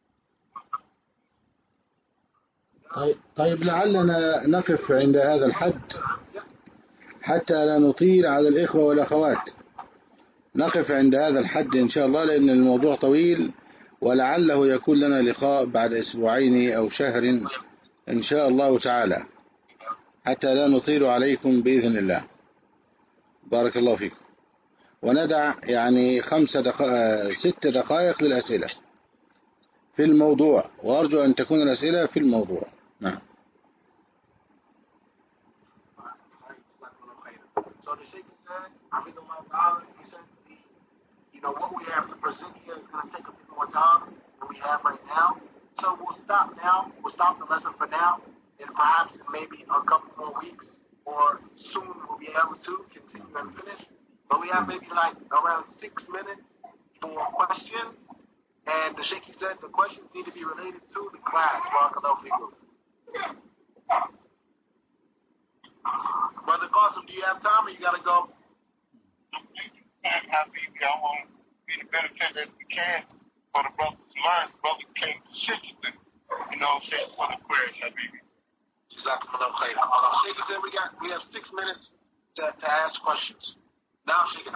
طيب, طيب لعلنا نقف عند هذا الحد حتى لا نطيل على الإخوة والأخوات. نقف عند هذا الحد إن شاء الله، لأن الموضوع طويل، ولعله يكون لنا لقاء بعد أسبوعين أو شهر إن شاء الله تعالى، حتى لا نطيل عليكم بإذن الله. بارك الله فيكم. وندع يعني خمس دقائق ست دقائق للأسئلة في الموضوع، وأرجو أن تكون الأسئلة في الموضوع. نعم. You know, what we have to present here is going to take a bit more time than we have right now. So we'll stop now. We'll stop the lesson for now. And perhaps in maybe a couple more weeks or soon we'll be able to continue and finish. But we have maybe like around six minutes for questions. And the Sheikh said the questions need to be related to the class. Brother Qasim, do you have time or you got to go? I want to be the better as we can for the brothers to learn. Brothers came consistently, you know what I'm saying, for the prayers, Habibi. Sheikh said we got we have six minutes to, to ask questions. Now, Sheikh.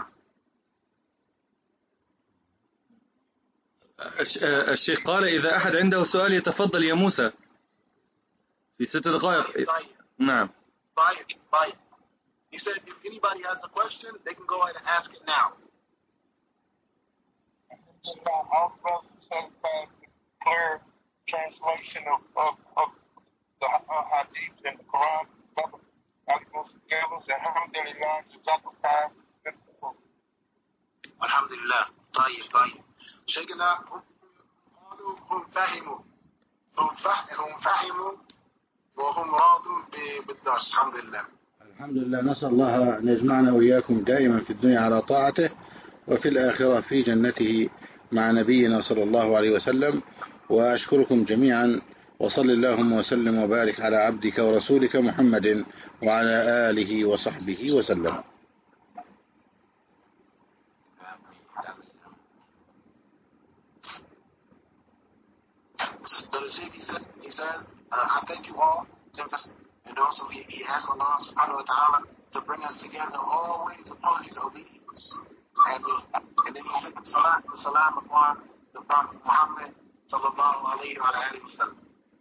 الشيخ قال إذا أحد عنده سؤال يتفضل يا موسى في ست دقائق. نعم. طيب طيب. He said if anybody has a question, they can go ahead and ask it now. All brothers and clear translation of, of, of the uh, hadith and the Quran. Alhamdulillah, jazakallah. Alhamdulillah. طيب طيب. شيخنا قالوا هم فهموا هم فهموا وهم راضون بالدرس. الحمد لله. الحمد لله. نسأل الله أن يجمعنا وإياكم دائما في الدنيا على طاعته وفي الآخرة في جنته مع نبينا صلى الله عليه وسلم. وأشكركم جميعا، وصل اللهم وسلم وبارك على عبدك ورسولك محمد وعلى آله وصحبه وسلم. He says, he says uh, I thank you all, and also he, he asks Allah subhanahu wa ta'ala to bring us together always upon his obedience. And, he, and then he said salam, salam upon the Prophet Muhammad sallallahu alayhi wa alayhi wa sallam.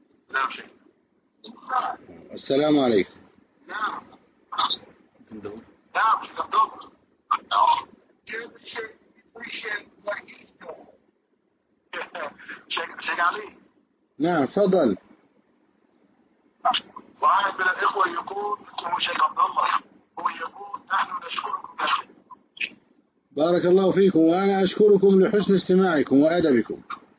السلام عليكم. نعم نعم شيخ علي. نعم تفضل. واحد من الاخوه يقول اسمه شيخ عبد الله، هو يقول نحن نشكركم كثيرا. بارك الله فيكم، وانا اشكركم لحسن استماعكم وادبكم.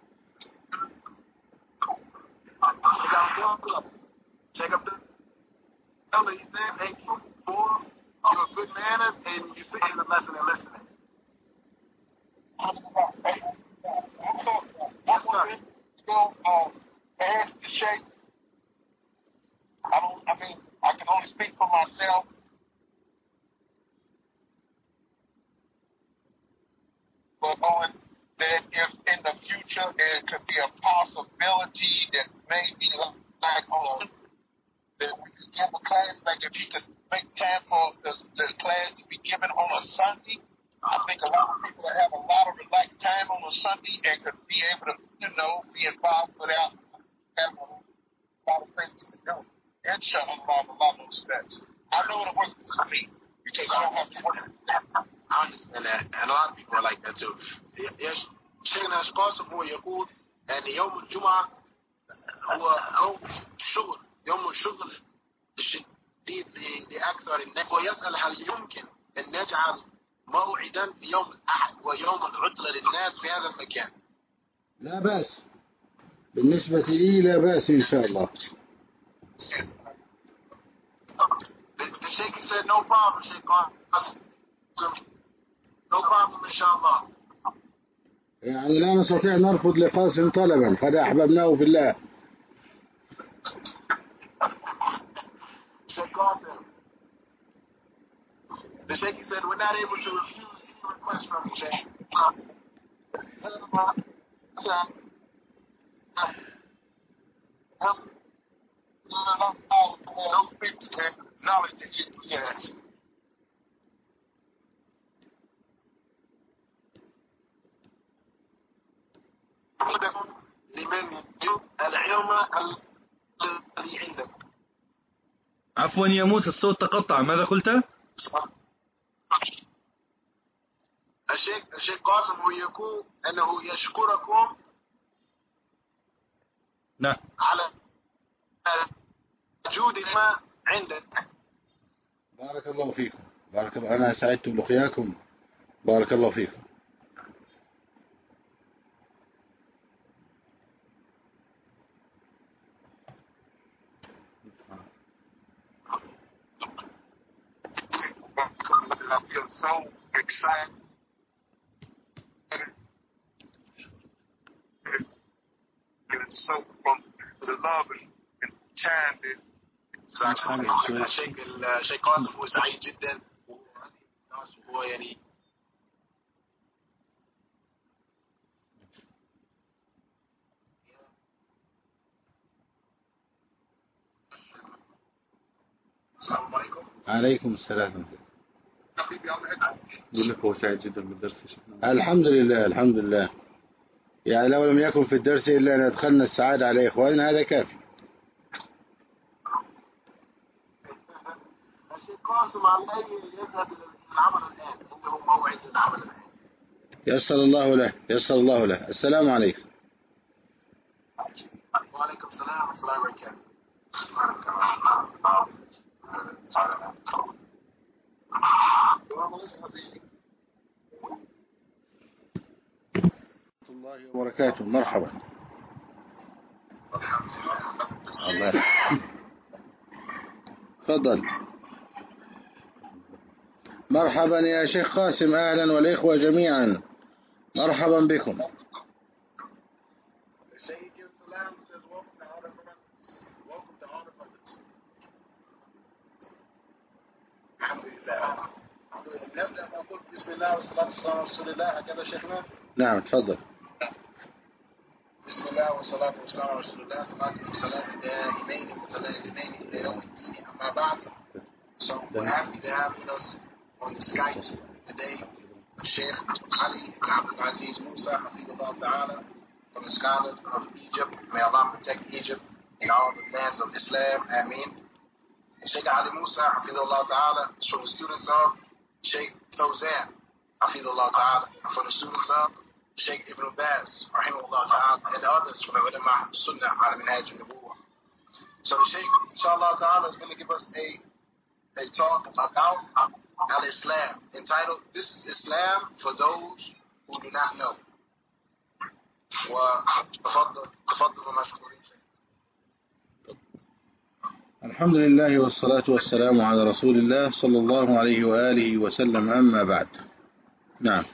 Check up the number. He said, thank you for your good manners and you sitting in the lesson and listening. Yes, sir. So, uh, ask the Sheikh. I don't, I mean, I can only speak for myself. But on that if in the future there could be a possibility that maybe like on that we could give a class, like if you could make time for the, the class to be given on a Sunday. I think a lot of people that have a lot of relaxed time on a Sunday and could be able to, you know, be involved without having a lot of things to do. Inshallah, a lot of those steps. I know it works for me because I don't have to work. I understand that, and a lot of people are like that too. Yes, شيخنا القاسم هو يقول أن يوم الجمعة هو يوم شغل يوم الشغل الشديد لأكثر الناس، ويسأل هل يمكن أن نجعل موعدا في يوم الأحد ويوم العطلة للناس في هذا المكان؟ لا بأس، بالنسبة لي لا بأس إن شاء الله. The, the Sheikh said no problem, Sheikh Qasim. No problem إن شاء الله. يعني لا نستطيع نرفض لقاسم طلبا، قد أحببناه في الله. Sheikh Qasim. The Sheikh said we're not able to refuse any request from you, Sheikh. No fixed knowledge that you possess. لمن العلم الذي عندك. عفوا يا موسى الصوت تقطع، ماذا قلت؟ الشيخ الشيخ قاسم هو يقول أنه يشكركم نعم على وجود ما عندك. بارك الله فيكم، بارك الله، أنا سعدت بلقياكم، بارك الله فيكم. I feel so excited. And so from the love and time that الشيخ الشيخ قاسم هو سعيد جدا وهو يعني السلام عليكم. عليكم السلام. يقول لك هو سعيد جدا بالدرس. الحمد لله الحمد لله، يعني لو لم يكن في الدرس إلا أن أدخلنا السعادة على إخواننا هذا كافي. الشيخ قاسم عليه يذهب إلى العمل الآن، عنده موعد للعمل الآن. يسر الله له، يسر الله له. السلام عليكم. warahmatullahi wabarakatuh. الله وبركاته. مرحبا. الله تفضل. مرحبا يا شيخ قاسم، أهلا والإخوة جميعا، مرحبا بكم. نبدأ نقول بسم الله والصلاة والسلام على رسول الله. هكذا شيخنا؟ نعم تفضل. بسم الله والصلاة والسلام على رسول الله، صلاة وسلام دائمين متلازمين إلى يوم الدين. أما بعد. So we're happy to have with us on the Skype today Sheikh Ali ibn Abdul Aziz Musa, Hafidullah Ta'ala, from the scholars of Egypt. May Allah protect Egypt and all the lands of Islam. Ameen. Sheikh Ali Musa, Hafidullah Ta'ala, is from the students of Sheikh Fawzan, Hafidullah Ta'ala, from the students of Sheikh Ibn Baz, Rahimahullah Ta'ala, and others from the ulama Sunnah al Minhaj al-Nubuwwah. So the Sheikh, inshallah Ta'ala, is going to give us a a talk about al-Islam, entitled "This is Islam for Those Who Do Not Know." وتفضل تفضل ومشكورين. الحمد لله والصلاة والسلام على رسول الله صلى الله عليه وآله وسلم. أما بعد. نعم.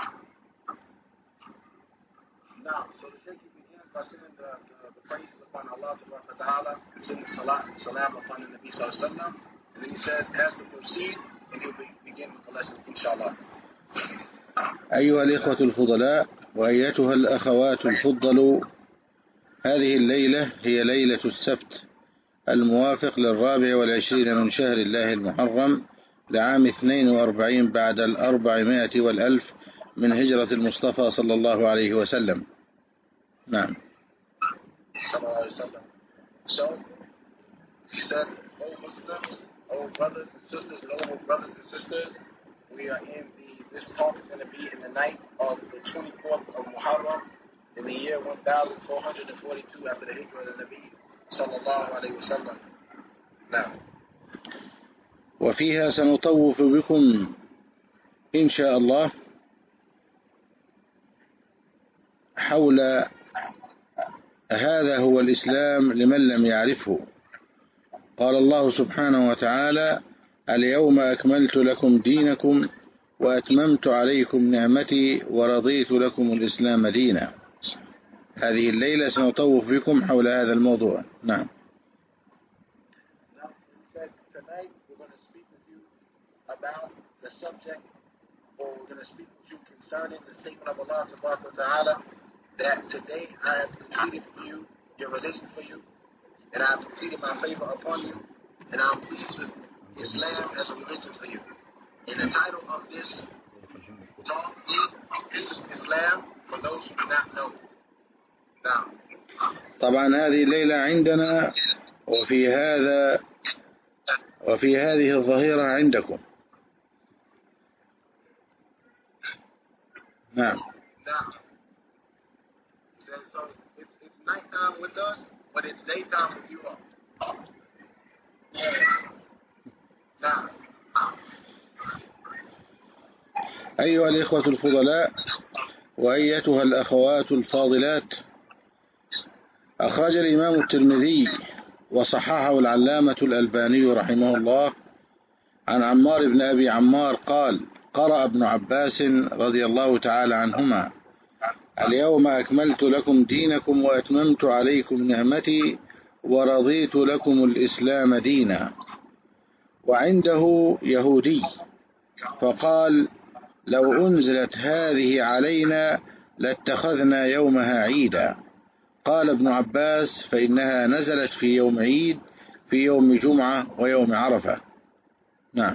Now, so the Sheikh begins by sending the, the, the praises upon Allah Ta'ala and sending salat and salam upon the Nabi Sallallahu Alaihi Wasallam. And then he says, as to proceed, and he'll be, begin with the lesson, inshallah. أيها الإخوة الفضلاء وأيتها الأخوات الفضل، هذه الليلة هي ليلة السبت الموافق للرابع والعشرين من شهر الله المحرم لعام اثنين وأربعين بعد الأربعمائة والألف من هجرة المصطفى صلى الله عليه وسلم. نعم. صلى الله عليه وسلم. So, he said, oh Muslims, oh brothers and sisters, noble brothers and sisters, we are in the, this talk is going to be in the night of the twenty-fourth of Muharram in the year one thousand four hundred forty-two after the Hijrah of the Nabi sallallahu alayhi wa sallam. Now. وفيها سنطوف بكم إن شاء الله حول هذا هو الإسلام لمن لم يعرفه. قال الله سبحانه وتعالى: اليوم أكملت لكم دينكم وأتممت عليكم نعمتي ورضيت لكم الإسلام دينا. هذه الليلة سنطوف بكم حول هذا الموضوع. نعم. Tonight we're going to speak with you about the subject, or we're going to speak with you concerning the statement of Allah Ta'ala that today I have completed for you your religion for you, and I have completed my favor upon you, and I'm pleased with Islam as a religion for you. And the title of this talk is "This is Islam for Those Who Do Not Know." Now, طبعا هذه الليلة عندنا وفي هذا وفي هذه الظهيرة عندكم. نعم. Now, so it's it's nighttime with us, but it's daytime with you all. Now. أيها الإخوة الفضلاء وأيتها الأخوات الفاضلات، أخرج الإمام الترمذي وصححه العلامة الألباني رحمه الله عن عمار بن أبي عمار قال: قرأ ابن عباس رضي الله تعالى عنهما: اليوم أكملت لكم دينكم وأتممت عليكم نعمتي ورضيت لكم الإسلام دينا. وعنده يهودي فقال: لو أنزلت هذه علينا لاتخذنا يومها عيدا. قال ابن عباس: فإنها نزلت في يوم عيد، في يوم جمعة ويوم عرفة. نعم.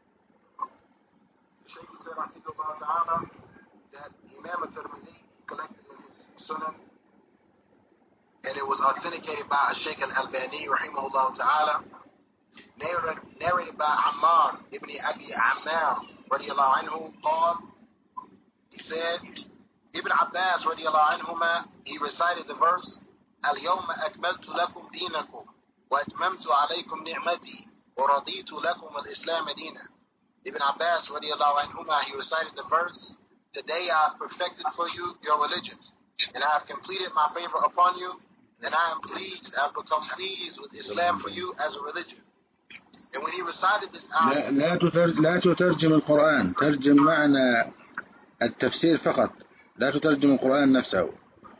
And it was authenticated by Sheikh al-Albani rahimahullah ta'ala, narrated by Ammar ibn Abi Ammar radiyallahu anhu قال, he said, Ibn Abbas radiyallahu anhuma, he recited the verse, اليوم أكملت لكم دينكم وأتممت عليكم نعمتي ورضيت لكم الإسلام دينا. Ibn Abbas radiallahu anhuma, he recited the verse, today I have perfected for you your religion, and I have completed my favor upon you, and I am pleased, I have become pleased with Islam for you as a religion. And when he recited this لا, لا, تترجم, لا تترجم القرآن، ترجم معنى التفسير فقط، لا تترجم القرآن نفسه.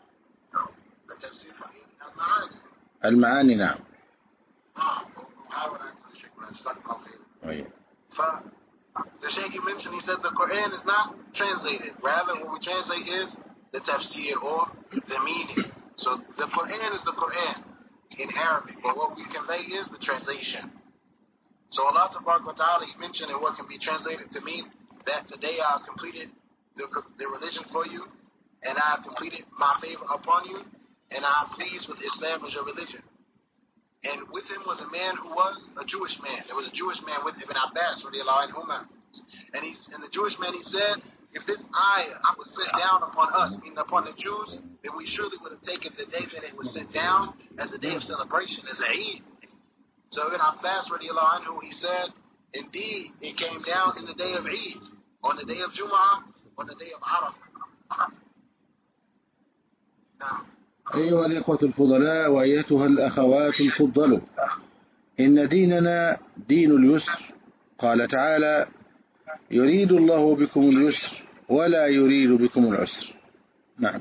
المعاني نعم. The Shaykh mentioned, he said the Quran is not translated. Rather, what we translate is the tafsir or the meaning. So the Quran is the Quran in Arabic, but what we convey is the translation. So Allah Ta'ala, He mentioned in what can be translated to mean that today I have completed the, the religion for you, and I have completed my favor upon you, and I am pleased with Islam as your religion. And with him was a man who was a Jewish man. There was a Jewish man with Ibn Abbas, radiallahu anhuma. And, he, and the Jewish man, he said, if this ayah was sent down upon us, meaning upon the Jews, then we surely would have taken the day that it was sent down as a day of celebration, as a Eid. So Ibn Abbas, radiallahu anhu, he said, indeed, it came down in the day of Eid, on the day of Jum'ah, on the day of Arafah. Now, أيها الإخوة الفضلاء وأيتها الأخوات الفضل، إن ديننا دين اليسر. قال تعالى: يريد الله بكم اليسر ولا يريد بكم العسر. نعم.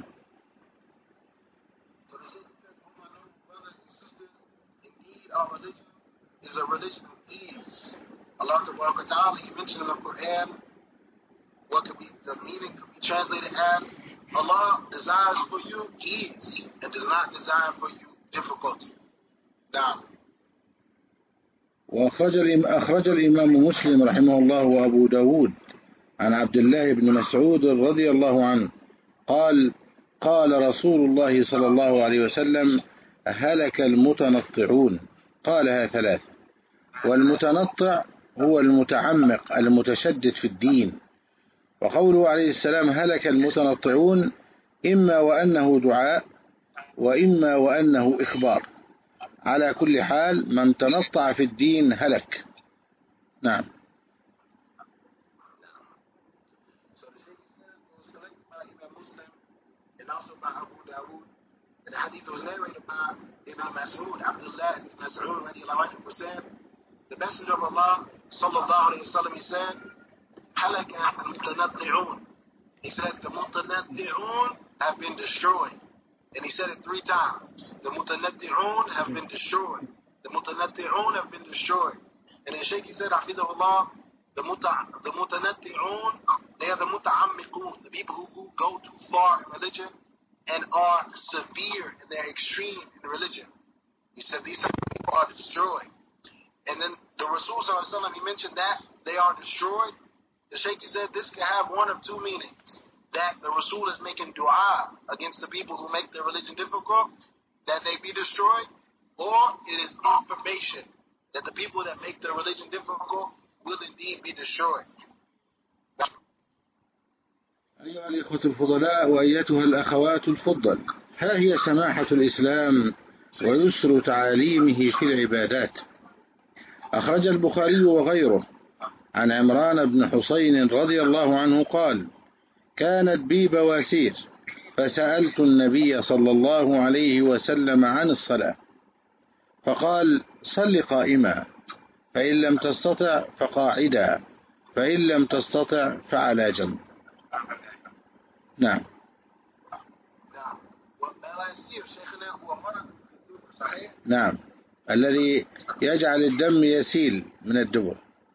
Indeed, our religion is a religion of ease. Allah Ta'ala, He mentioned in the Quran, what could be, the meaning could be translated as, Allah desires for you ease and does not desire for you difficulty. Now, وأخرج أخرج الإمام مسلم رحمه الله وأبو داود عن عبد الله بن مسعود رضي الله عنه قال: قال رسول الله صلى الله عليه وسلم: هلك المتنطعون. قالها ثلاث. والمتنطع هو المتعمق المتشدد في الدين. وقوله عليه السلام هلك المتنطعون إما وأنه دعاء وإما وأنه إخبار. على كل حال من تنطع في الدين هلك. نعم. The hadith was narrated by Ibn Mas'ud, Abdullah ibn Mas'ud, radiallahu anhu, said, the Messenger of Allah, sallallahu alayhi wa sallam, he said, halaka al-mutanatti'un. He said, the mutanatti'un have been destroyed. And he said it three times. The mutanatti'un have been destroyed. The mutanatti'un have been destroyed. And then Shaykh, he said, Hafidahullah, the muta, the mutanatti'un, they are the muta'ammiqun, the people who go too far in religion and are severe in their extreme in religion. He said these people are destroyed. And then the Rasul sallallahu alaihi wasallam, he mentioned that they are destroyed. The Shaykh, he said this can have one of two meanings. That the Rasul is making dua against the people who make their religion difficult, that they be destroyed, or it is information that the people that make their religion difficult will indeed be destroyed. أيها الإخوة الفضلاء وأيتها الأخوات الفضل، ها هي سماحة الإسلام ويسر تعاليمه في العبادات. أخرج البخاري وغيره عن عمران بن حسين رضي الله عنه قال: كانت بي بواسير فسألت النبي صلى الله عليه وسلم عن الصلاة فقال: صل قائما، فإن لم تستطع فقاعدا، فإن لم تستطع فعلى جنب. نعم. نعم، الذي يجعل الدم يسيل من الدبر.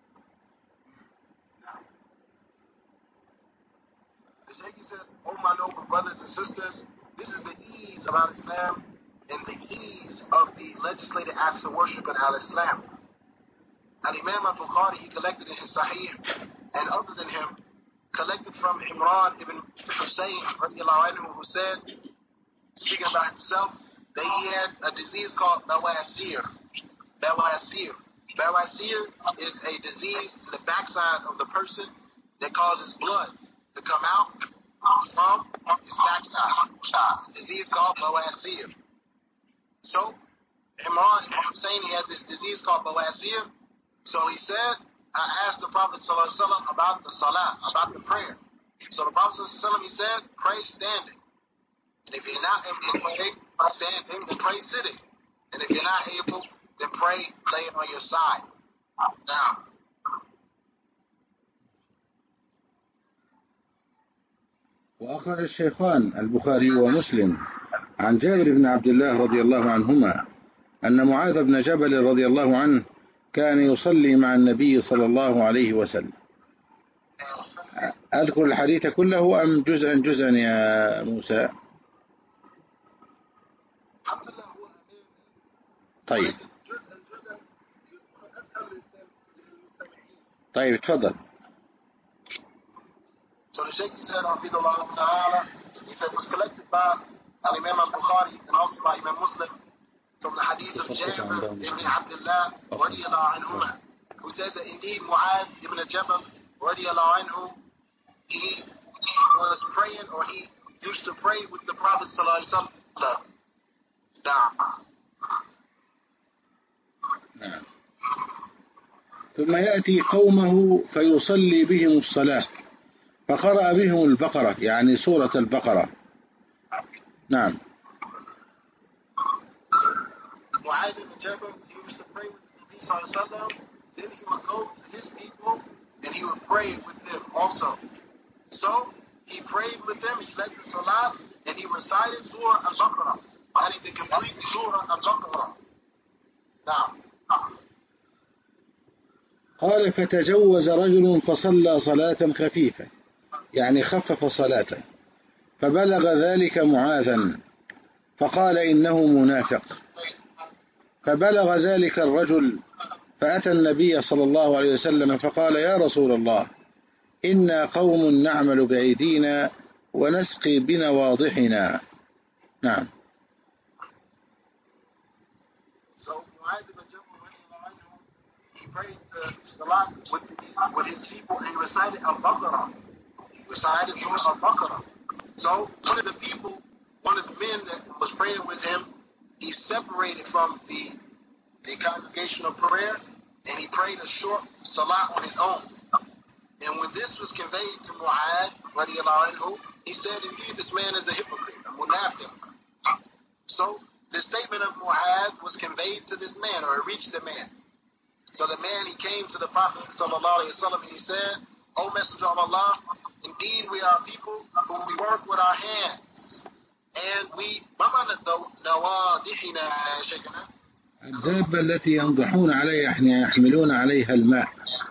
Oh, my noble brothers and sisters, this is the ease of Al-Islam and the ease of the legislated acts of worship in Al-Islam. Al-Imam al-Bukhari, he collected in his Sahih, and other than him, collected from Imran ibn Hussein, anhu, who said, speaking about himself, that he had a disease called Bawasir. Bawasir. Bawasir is a disease in the backside of the person that causes blood to come out from his backside. A disease called Bawasir. So Imran ibn Hussein, he had this disease called bawasir. So he said, I asked the Prophet ﷺ about the salah, about the prayer. So the Prophet ﷺ, he said, pray standing. And if you're not able to pray standing, then pray sitting. And if you're not able, then pray laying on your side. Now, وأخرج الشيخان البخاري ومسلم عن جابر بن عبد الله رضي الله عنهما أن معاذ بن جبل رضي الله عنه كان يصلي مع النبي صلى الله عليه وسلم. أذكر الحديث كله أم جزءا جزءا يا موسى؟ طيب طيب تفضل. So the Shaykh said, Hafidullah Ta'ala, he said, was collected by Al-Imam al-Bukhari and also by Imam Muslim from the hadith of Jabir ibn Abdullah radiyallahu anhuma, who said that indeed Mu'adh ibn Jabal radiyallahu anhu, he was praying, or he used to pray with the Prophet sallallahu alaihi wasallam. نعم. ثم يأتي قومه فيصلي بهم الصلاة فقرأ بهم البقرة، يعني سورة البقرة. نعم. Mu'adh ibn Jabal, he used to pray with the Nabi sallallahu alaihi wasallam. Then he would go to his people and he would pray with them also. So he prayed with them, he led the salat, and he recited Surah Al-Baqarah, meaning the complete Surah Al-Baqarah. Now, قال فتجوز رجل فصلى صلاة خفيفة، يعني خفف صلاته، فبلغ ذلك معاذا فقال إنه منافق. فبلغ ذلك الرجل فأتى النبي صلى الله عليه وسلم فقال يا رسول الله إنا قوم نعمل بأيدينا ونسقي بنواضحنا. نعم. So Mu'adh ibn Jabal, he prayed the salat with his, with his people and he recited Al-Baqarah. He recited Surah Al-Baqarah. So one of the people, one of the men that was praying with him, he separated from the, the congregational prayer and he prayed a short salat on his own. And when this was conveyed to Mu'adh radiyallahu anhu, he said, indeed, this man is a hypocrite, a munafiq. So the statement of Mu'adh was conveyed to this man, or it reached the man. So the man, he came to the Prophet sallallahu alaihi wasallam and he said, O Messenger of Allah, indeed we are people who we work with our hands. And we, الدابة التي ينضحون عليها، يعني يحملون عليها الماء.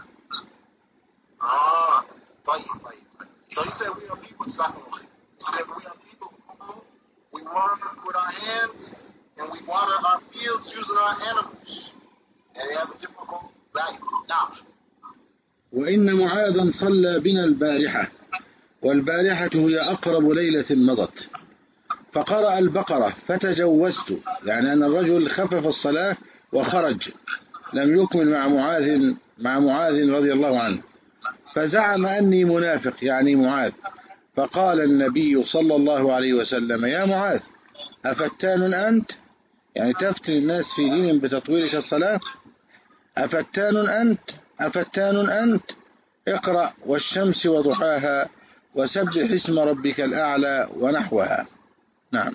Ah, طيب طيب. So he said we are people, he said we are people who we work with our hands and we water our fields using our animals. And they have a difficult value. Now, وإن معاذا صلى بنا البارحة، والبارحة هي أقرب ليلة مضت، فقرأ البقرة فتجوزت، يعني أن الرجل خفف الصلاة وخرج، لم يكمل مع معاذ مع معاذ رضي الله عنه، فزعم أني منافق، يعني معاذ. فقال النبي صلى الله عليه وسلم يا معاذ أفتان أنت، يعني تفتن الناس في دينهم بتطويلك الصلاة. أفتان أنت أفتان أنت اقرأ والشمس وضحاها وسبح اسم ربك الأعلى ونحوها. نعم.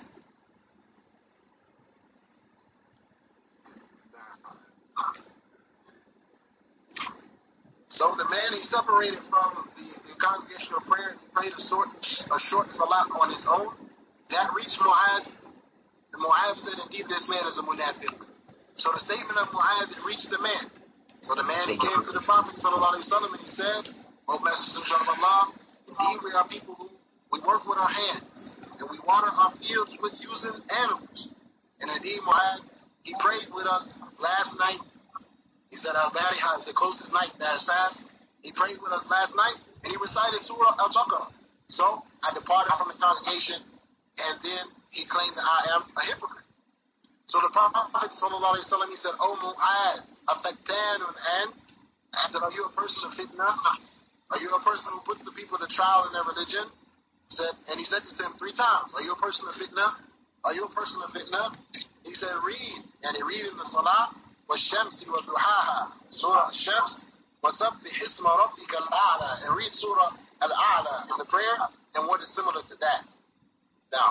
So the man, he separated from the, the congregational prayer and he prayed a short, a short salat on his own. That reached Mu'adh. And Mu'adh said, indeed, this man is a munafiq. So the statement of Mu'adh, it reached the man. So the man, he came to the Prophet sallallahu alaihi wasallam and he said, O Messenger of Allah, indeed we are people who we work with our hands and we water our fields with using animals. And indeed, Mu'adh, he prayed with us last night. He said, Al-Bariha is the closest night that is fast. He prayed with us last night and he recited Surah Al-Baqarah. So I departed from the congregation and then he claimed that I am a hypocrite. So the Prophet sallallahu alaihi wasallam, he said, O Mu'adh, afaktanun and I said, are you a person of fitna? Are you a person who puts the people to trial in their religion? He said, and he said this to him three times. Are you a person of fitna? Are you a person of fitna? He said, read, and he read in the Salah, وَالشَّمْسِ وَضُحَاهَا, Surah Al-Shams, وَسَبِّحِ اسْمَ رَبِّكَ الْأَعْلَى, and read Surah Al-A'la in the prayer, and what is similar to that. Now.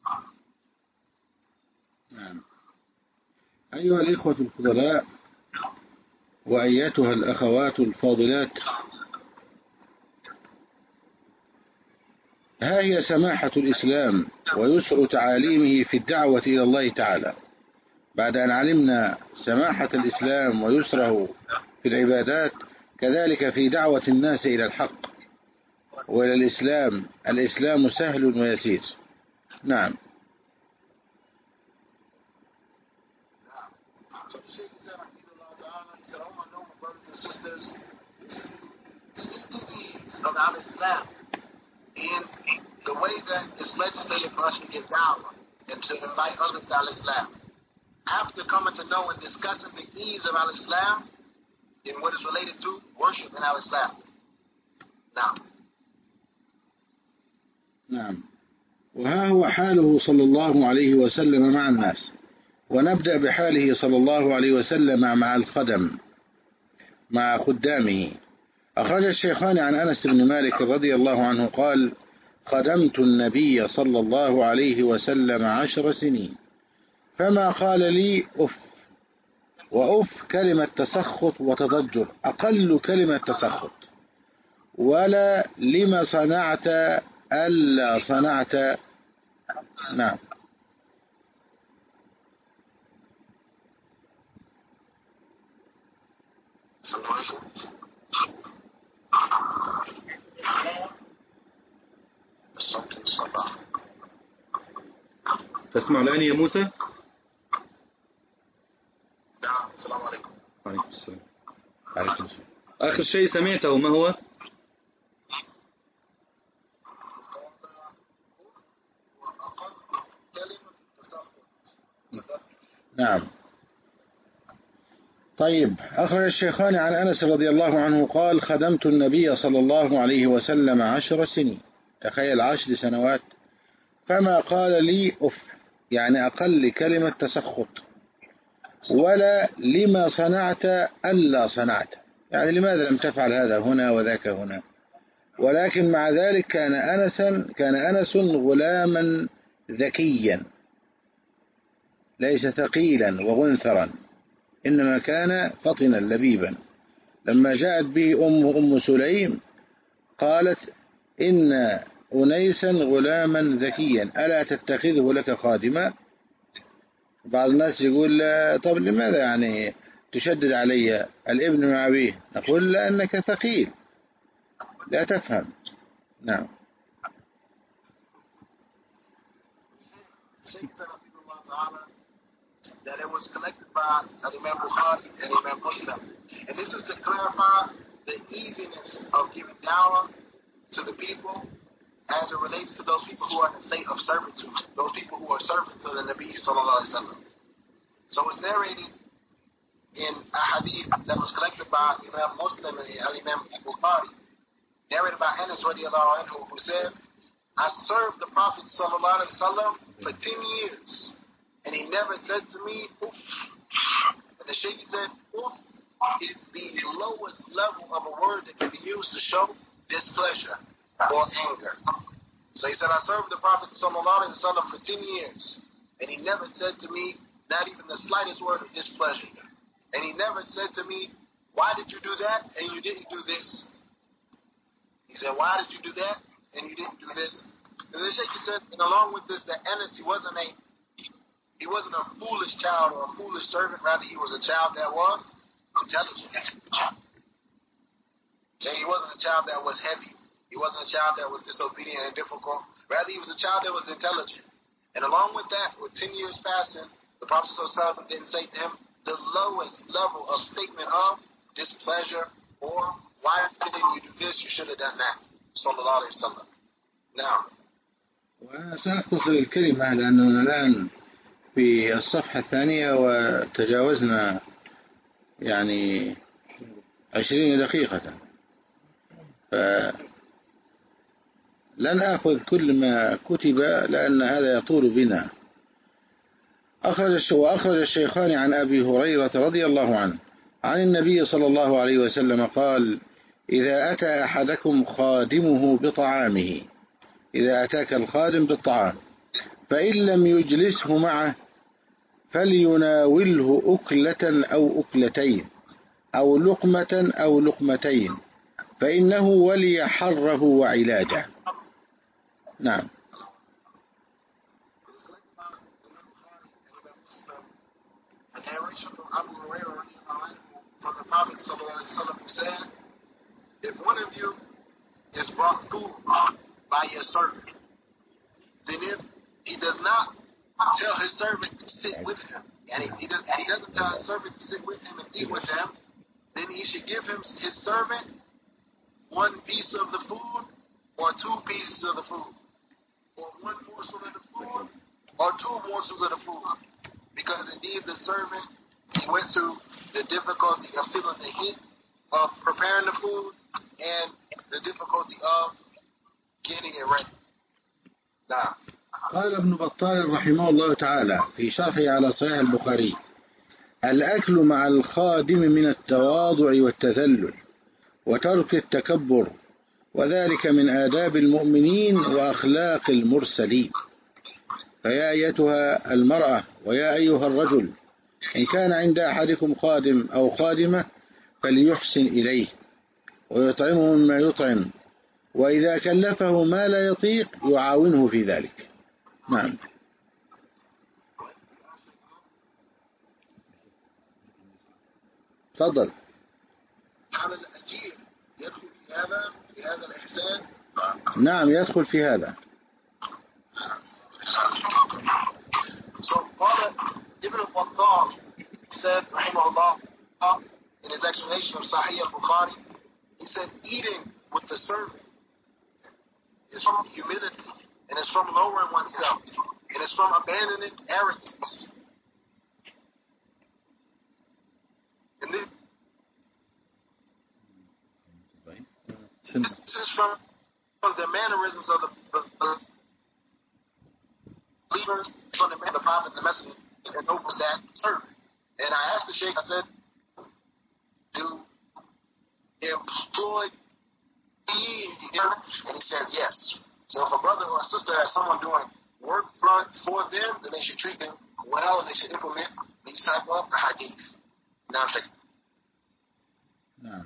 نعم. أيها الإخوة الفضلاء وأيتها الأخوات الفاضلات، ها هي سماحة الإسلام ويسر تعاليمه في الدعوة إلى الله تعالى. بعد أن علمنا سماحة الإسلام ويسره في العبادات، كذلك في دعوة الناس إلى الحق وإلى الإسلام. الإسلام سهل ويسير. نعم. So the Shaykh said, he said, oh my noble brothers and sisters, this is the ease of al-Islam in the way that it's legislated for us to give da'wah and to invite others to al-Islam. After coming to know and discussing the ease of al-Islam in what is related to worship in al-Islam. Now. نعم. وها هو حاله صلى الله عليه وسلم مع الناس. ونبدأ بحاله صلى الله عليه وسلم مع الخدم، مع خدامه. أخرج الشيخان عن أنس بن مالك رضي الله عنه قال: خدمت النبي صلى الله عليه وسلم عشر سنين فما قال لي أف. وأف كلمة تسخط وتضجر، أقل كلمة تسخط. ولا لما صنعت ألا صنعت. نعم. تسمع الآن يا موسى؟ نعم. السلام عليكم. عليكم السلام. عليكم السلام. آخر شيء سمعته ما هو؟ نعم. طيب، أخرج الشيخان عن أنس رضي الله عنه قال: خدمت النبي صلى الله عليه وسلم عشر سنين. تخيل عشر سنوات. فما قال لي أف، يعني أقل كلمة تسخط. ولا لما صنعت ألا صنعت، يعني لماذا لم تفعل هذا هنا وذاك هنا. ولكن مع ذلك كان أنسا كان أنس غلاما ذكيا، ليس ثقيلا وغنثرا، إنما كان فطنا لبيبا. لما جاءت به أمه أم سليم قالت: إن أنيسا غلاما ذكيا ألا تتخذه لك خادما. بعض الناس يقول: لا، طب لماذا يعني تشدد علي الابن مع أبيه؟ نقول: لأنك ثقيل لا تفهم. نعم. That it was collected by Imam Bukhari and Imam Muslim. And this is to clarify the easiness of giving dawah to the people as it relates to those people who are in a state of servitude, those people who are servants of the Nabi sallallahu alaihi wasallam. So it's narrated in a hadith that was collected by Imam Muslim and Imam Bukhari, narrated by Anas radiallahu anhu, who said, I served the Prophet sallallahu alaihi wasallam for ten years. And he never said to me, oof. And the Shaykh said, oof is the lowest level of a word that can be used to show displeasure or anger. So he said, I served the Prophet ﷺ for ten years. And he never said to me, not even the slightest word of displeasure. And he never said to me, why did you do that and you didn't do this? He said, why did you do that and you didn't do this? And the Shaykh said, and along with this, that Anas, he wasn't a He wasn't a foolish child or a foolish servant. Rather, he was a child that was intelligent. Okay, he wasn't a child that was heavy. He wasn't a child that was disobedient and difficult. Rather, he was a child that was intelligent. And along with that, with ten years passing, the Prophet ﷺ didn't say to him the lowest level of statement of displeasure or why didn't you do this? You should have done that. Sallallahu alayhi wa sallam. Now. وسأختصر الكلمة لأننا الآن في الصفحة الثانية وتجاوزنا يعني عشرين دقيقة، فلن أخذ كل ما كتب لأن هذا يطول بنا. أخرج وأخرج الشيخان عن أبي هريرة رضي الله عنه عن النبي صلى الله عليه وسلم قال: إذا أتى أحدكم خادمه بطعامه، إذا أتاك الخادم بالطعام فإن لم يجلسه معه فليناوله أكلة أو أكلتين أو لقمة أو لقمتين، فإنه ولي حره وعلاجه. نعم. A narration from Abu Hurairah from the Prophet sallallahu alaihi wasallam, who said, if one of you is brought food by your servant, then if he does not tell his servant to sit with him, and he, he, does, he doesn't tell his servant to sit with him and eat with him, then he should give him his servant one piece of the food or two pieces of the food, or one morsel of the food or two morsels of the food. Because indeed the servant, he went through the difficulty of feeling the heat of preparing the food and the difficulty of getting it ready. Now, قال ابن بطال رحمه الله تعالى في شرحه على صحيح البخاري: الأكل مع الخادم من التواضع والتذلل وترك التكبر، وذلك من آداب المؤمنين وأخلاق المرسلين. فيا أيتها المرأة ويا أيها الرجل، إن كان عند أحدكم خادم أو خادمة فليحسن إليه ويطعمه مما يطعم، وإذا كلفه ما لا يطيق يعاونه في ذلك. نعم. تفضل. هل الأجير يدخل في هذا في هذا الإحسان؟ نعم يدخل في هذا. So Qala Ibn al-Battal said, rahimahullah, in his explanation of Sahih al-Bukhari, he said, eating with the servant is from humility, and it's from lowering oneself, and it's from abandoning arrogance. And this, this is from, from the mannerisms of the, the, the believers, from the, the prophet, the messenger, and nobles that serve. And I asked the Sheikh, I said, do employ me? And he said, yes. So if a brother or a sister has someone doing work for them, then they should treat them well, and they should implement these type of hadith. Now, Sheikh. نعم.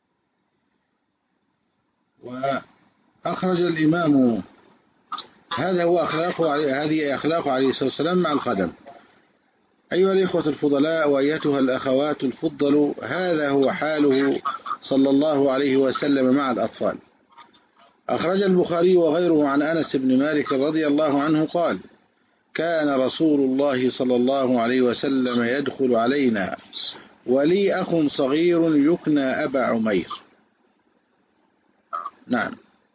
وأخرج الإمام، هذا هو أخلاقه، هذه أخلاقه عليه الصلاة والسلام مع الخدم. أيها الإخوة الفضلاء وأيتها الأخوات الفضل، هذا هو حاله صلى الله عليه وسلم مع الأطفال. أخرج البخاري وغيره عن أنس بن مالك رضي الله عنه قال: كان رسول الله صلى الله عليه وسلم يدخل علينا ولي أخ صغير يكنى أبا عمير. نعم.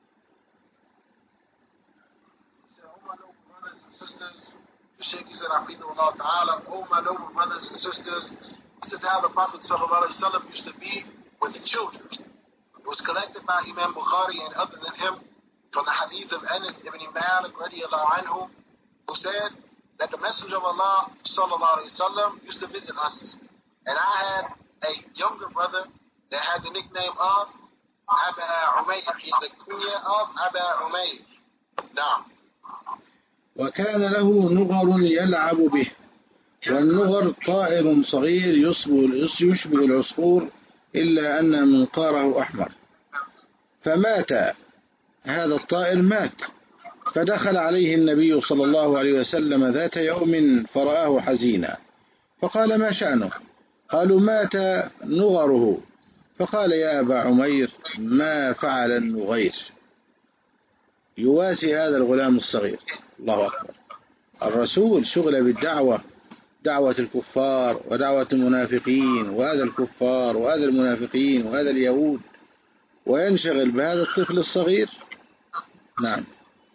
The Sheikh said, Allah Ta'ala, oh my noble brothers and sisters, this is how the Prophet Sallallahu Alaihi Wasallam used to be with children. It was collected by Imam Bukhari and other than him from the hadith of Anas ibn Malik radiallahu anhu, who said that the Messenger of Allah Sallallahu Alaihi Wasallam used to visit us. And I had a younger brother that had the nickname of Aba Umayr. He had the kunya of Aba Umayr. Now, وكان له نغر يلعب به، والنغر طائر صغير يشبه العصفور إلا أن منقاره أحمر. فمات هذا الطائر، مات، فدخل عليه النبي صلى الله عليه وسلم ذات يوم فرآه حزينا، فقال: ما شأنه؟ قالوا: مات نغره. فقال: يا أبا عمير، ما فعل النغير؟ يواسي هذا الغلام الصغير. الله أكبر. الرسول شغل بالدعوة، دعوة الكفار ودعوة المنافقين، وهذا الكفار وهذا المنافقين وهذا اليهود، وينشغل بهذا الطفل الصغير. نعم.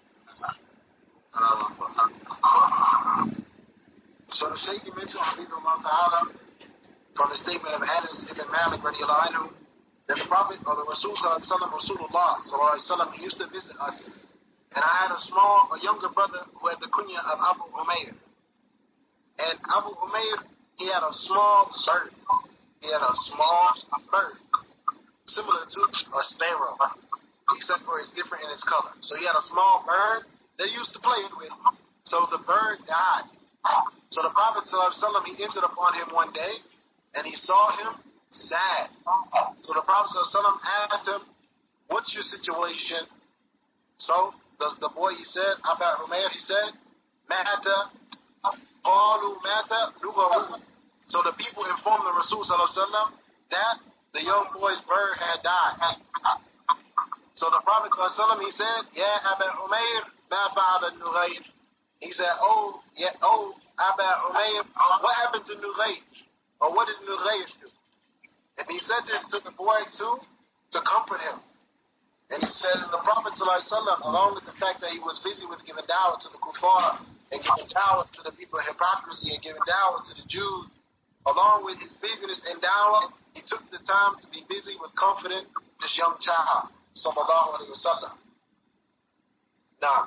So the Shaykh mentioned Ta'ala from the statement of Anas ibn Malik radiallahu anhu that the Prophet or the Rasul sallallahu Rasulullah sallallahu alaihi wasallam, he used to visit us. And I had a small, a younger brother who had the kunya of Abu Umayr. And Abu Umayr, he had a small bird. He had a small bird, similar to a sparrow, except for it's different in its color. So he had a small bird that he used to play with. So the bird died. So the Prophet ﷺ, he entered upon him one day, and he saw him sad. So the Prophet ﷺ asked him, "What's your situation?" So the, the boy, he said, Abu Umayr, he said, "Mata, qalu mata lugharu." So the people informed the Rasul ﷺ that the young boy's bird had died. So the Prophet ﷺ, he said, "Ya Abu Umayr, ma fa'ala Nughayr." He said, "Oh, yeah, oh, Abu Umayr, what happened to Nughayr? Or what did Nughayr do?" And he said this to the boy too, to comfort him. And he said, the Prophet ﷺ, along with the fact that he was busy with giving dawah to the kuffar, and giving dawah to the people of hypocrisy, and giving dawah to the Jews, along with his busyness in dawah, he took the time to be busy with comforting this young child, sallallahu alayhi wa sallam. Now,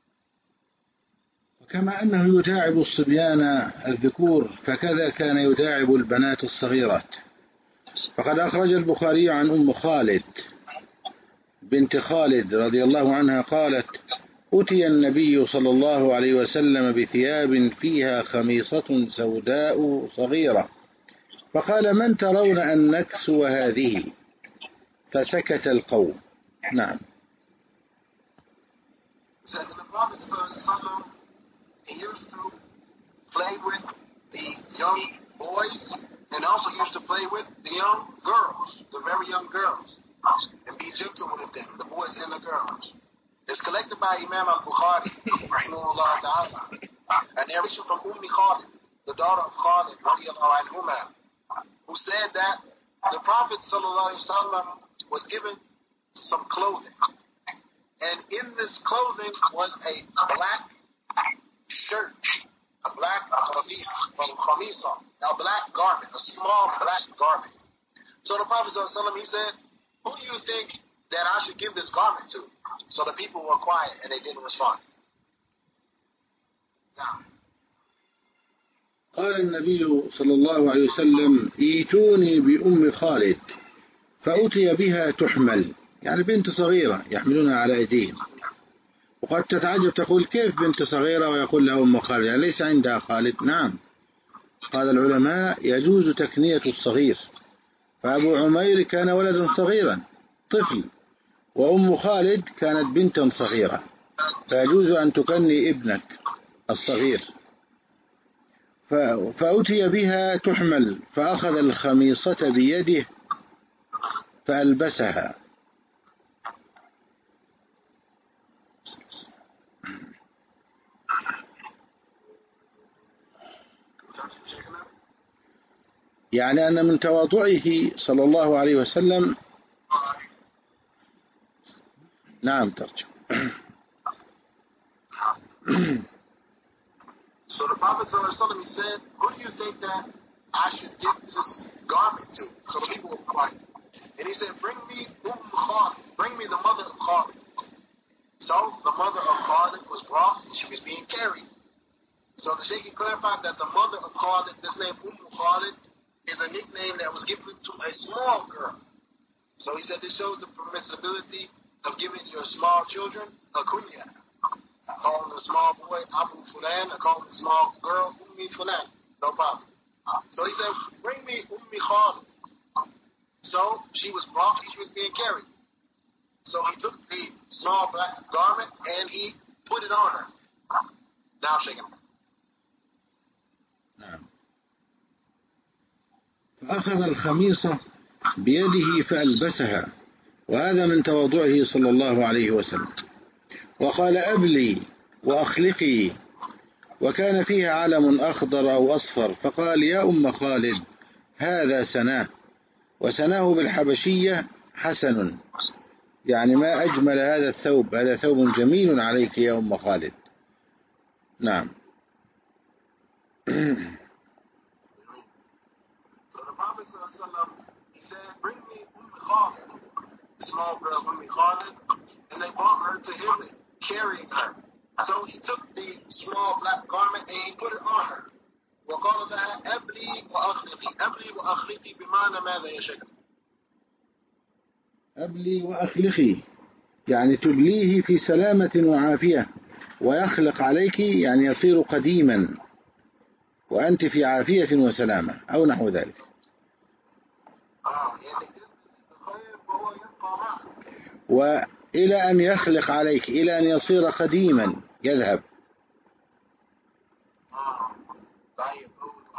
كما أنه يداعب الصبيان الذكور فكذا كان يداعب البنات الصغيرات. فقد أخرج البخاري عن أم خالد بنت خالد رضي الله عنها قالت: أتي النبي صلى الله عليه وسلم بثياب فيها خميصة سوداء صغيرة فقال: من ترون أن نكسو هذه؟ فسكت القوم. نعم. So the Prophet ﷺ, he used to play with the young boys, and also used to play with the young girls, the very young girls, and be gentle with them, the boys and the girls. It's collected by Imam al-Bukhari, rahimahullah ta'ala, a narration from Ummi Khalid, the daughter of Khalid, radiallahu anhuma, who said that the Prophet sallallahu alaihi wasallam was given some clothing, and in this clothing was a black shirt, a black khamis, from khamisa, a black garment, a small black garment. So the Prophet sallallahu alaihi wasallam, he said, "Who do you think that I should give this garment to?" So the people were quiet and they didn't respond. Now, قال النبي صلى الله عليه وسلم: ايتوني بأم خالد، فأتي بها تحمل، يعني بنت صغيرة يحملونها على أيديهم. وقد تتعجب تقول: كيف بنت صغيرة ويقول لها أم خالد؟ يعني ليس عندها خالد؟ نعم. قال العلماء: يجوز تكنية الصغير، فأبو عمير كان ولدا صغيرا طفل، وأم خالد كانت بنتا صغيرة، فيجوز أن تكني ابنك الصغير. فأتي بها تحمل، فأخذ الخميصة بيده فألبسها. يعني أن من تواضعه صلى الله عليه وسلم. نعم ترجم. So the Prophet ﷺ, he said, "Who do you think that I should give this garment to?" So the people were quiet. And he said, "Bring me Umm Khalid, bring me the mother of Khalid." So the mother of Khalid was brought and she was being carried. So the Shaykh clarified that the mother of Khalid, this name Umm Khalid, is a nickname that was given to a small girl. So he said this shows the permissibility of giving your small children a kunya. Calling the small boy Abu Fulan, or calling the small girl Ummi Fulan. No problem. So he said, "Bring me Ummi Khalid." So she was brought and she was being carried. So he took the small black garment and he put it on her. Now shake him. نعم. فأخذ الخميصة بيده فألبسها، وهذا من تواضعه صلى الله عليه وسلم. وقال: أبلي وأخلقي، وكان فيها علم أخضر أو أصفر، فقال: يا أم خالد، هذا سناه، وسناه بالحبشية حسن، يعني ما أجمل هذا الثوب، هذا ثوب جميل عليك يا أم خالد. نعم. So the Prophet ﷺ, he said, "Bring me Umm Khalid," small girl Umm Khalid, and they brought her to him, carrying her. So he took the small black garment and he put it on her. وقال لها أبلي وأخلقي. أبلي وأخلقي بمعنى ماذا يا شيخ؟ أبلي وأخلقي يعني تبليه في سلامة وعافية، ويخلق عليك يعني يصير قديما وأنت في عافية وسلامة أو نحو ذلك. آه يعني الخير وهو يبقى معك. وإلى أن يخلق عليك، إلى أن يصير قديما يذهب. آه طيب.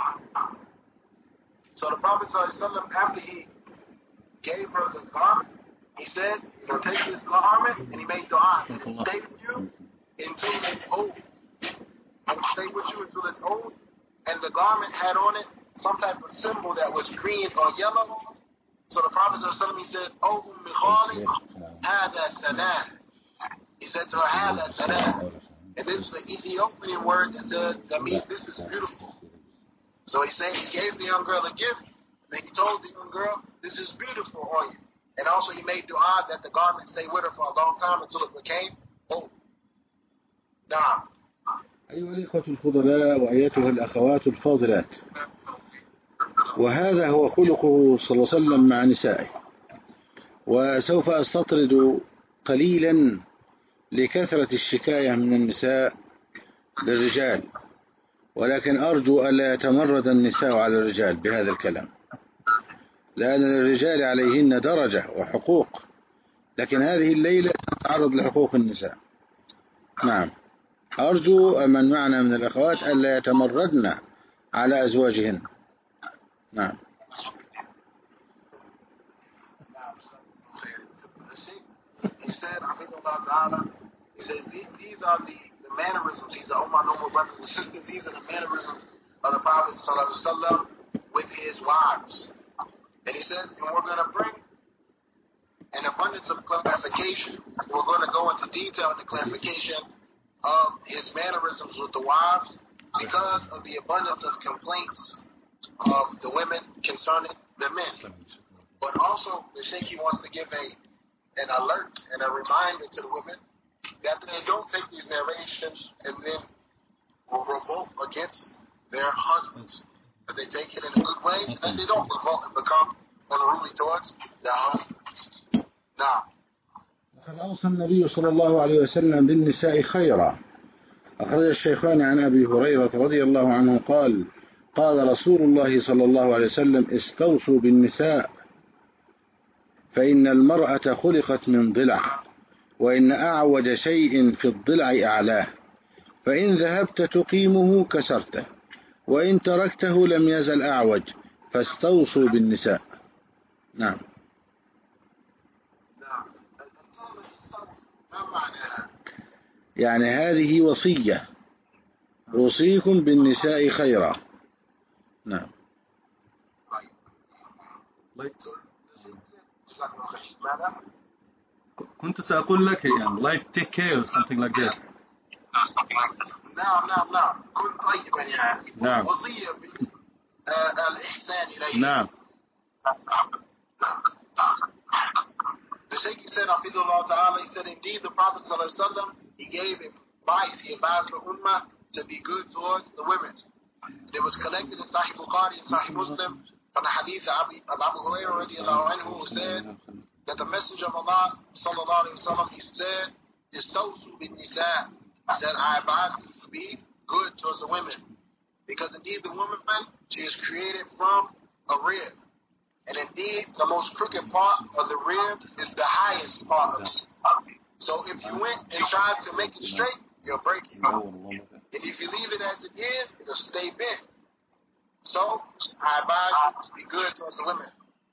So the Prophet ﷺ, after he gave her the garment, he said, you know, take this garment, and he made dua that it stay with you until it's old. And stay with you until it's old. And the garment had on it some type of symbol that was green or yellow. So the Prophet ﷺ, he said, Oh Ummi Khalid, hada salam. He said to her, hada salam. And this is the Ethiopian word that said, that means this is beautiful. So he said he gave the young girl a gift, and he told the young girl, this is beautiful on you. And also he made dua that the garment stay with her for a long time until it became old. Now, أيها الإخوة الفضلاء وأيتها الأخوات الفاضلات، وهذا هو خلقه صلى الله عليه وسلم مع نسائه. وسوف أستطرد قليلا لكثرة الشكاية من النساء للرجال، ولكن أرجو ألا يتمرد النساء على الرجال بهذا الكلام، لأن للرجال عليهن درجة وحقوق، لكن هذه الليلة تتعرض لحقوق النساء. نعم، أرجو من معنا من الأخوات ألا يتمردن على أزواجهن. نعم. He said, he says, these are the, the mannerisms. He said, oh my noble brothers and sisters, these are the mannerisms of the Prophet ﷺ with his wives. And he says, and we're going to bring an abundance of clarification. We're going to go into detail in the clarification of his mannerisms with the wives because of the abundance of complaints of the women concerning the men. But also, the Sheikh wants to give a an alert and a reminder to the women that they don't take these narrations and then will revolt against their husbands. That they take it in a good way, and that they don't revolt and become unruly towards their husbands. Now, وقد أوصى النبي صلى الله عليه وسلم بالنساء خيرا. أخرج الشيخان عن أبي هريرة رضي الله عنه قال: قال رسول الله صلى الله عليه وسلم: استوصوا بالنساء فإن المرأة خلقت من ضلع، وإن أعوج شيء في الضلع أعلاه، فإن ذهبت تقيمه كسرته، وإن تركته لم يزل أعوج، فاستوصوا بالنساء. نعم. يعني هذه وصية، أوصيكم بالنساء خيرا. نعم. كنت سأقول لك يعني like take care or something like that. نعم نعم نعم كن طيبا يعني. نعم. وصية بالإحسان إليه. نعم. The Shaykh said, Hafidhullah Ta'ala, he said, indeed the Prophet Sallallahu Alaihi Wasallam, he gave advice, he advised the Ummah to be good towards the women. It was collected in Sahih Bukhari and Sahih Muslim from the hadith of Abu Hurairah radiallahu anhu, who said that the Messenger of Allah Sallallahu Alaihi Wasallam, he said, Istawsu bin Nisa. He said, I advise you to be good towards the women. Because indeed the woman, she is created from a rib. And indeed, the most crooked part of the rib is the highest part of it. So if you went and tried to make it straight, you'll break it. And if you leave it as it is, it'll stay bent. So I advise you to be good towards the women.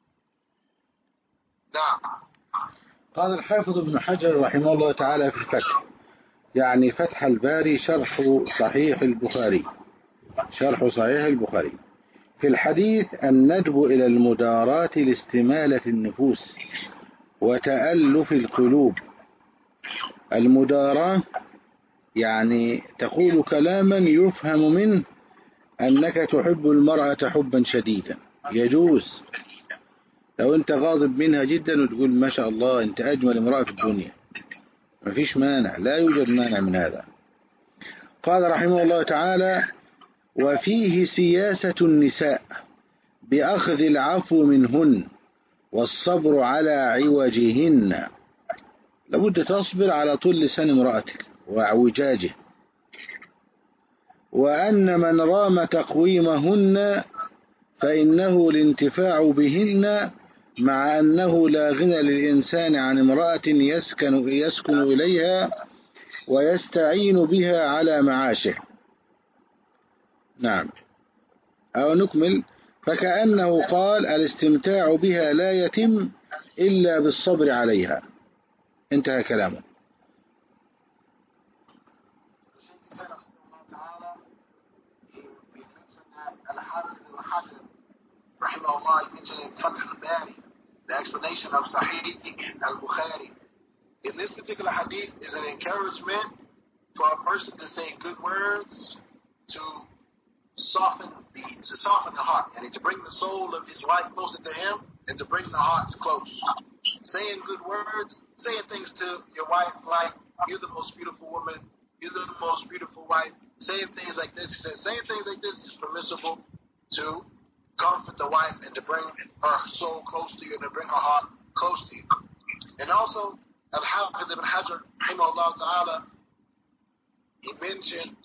Now, قال الحافظ ابن حجر رحمه الله تعالى في الفتح، يعني فتح الباري شرح صحيح البخاري، شرح صحيح البخاري، في الحديث الندب إلى المداراة لاستمالة النفوس وتألف القلوب. المداراة يعني تقول كلاما يفهم منه أنك تحب المرأة حبا شديدا، يجوز لو أنت غاضب منها جدا وتقول ما شاء الله أنت أجمل امرأة في الدنيا، ما فيش مانع، لا يوجد مانع من هذا. قال رحمه الله تعالى: وفيه سياسة النساء بأخذ العفو منهن والصبر على عوجهن. لابد تصبر على طول لسان امرأتك واعوجاجه. وأن من رام تقويمهن فإنه الانتفاع بهن، مع أنه لا غنى للإنسان عن امرأة يسكن, يسكن إليها ويستعين بها على معاشه. نعم. أو نكمل. فكأنه قال الاستمتاع بها لا يتم إلا بالصبر عليها. انتهى كلامه. Rahimahullah, he mentioned in Fath al-Bari, the explanation of Sahih al-Bukhari. In this particular hadith is an encouragement for a person to say good words to soften the to soften the heart, and to bring the soul of his wife closer to him, and to bring the hearts close. Saying good words, saying things to your wife like, "You're the most beautiful woman, you're the most beautiful wife." Saying things like this, he says, saying things like this is permissible to comfort the wife and to bring her soul close to you and to bring her heart close to you. And also, Al-Hafiz ibn Hajar, rahimahullah ta'ala, he mentioned,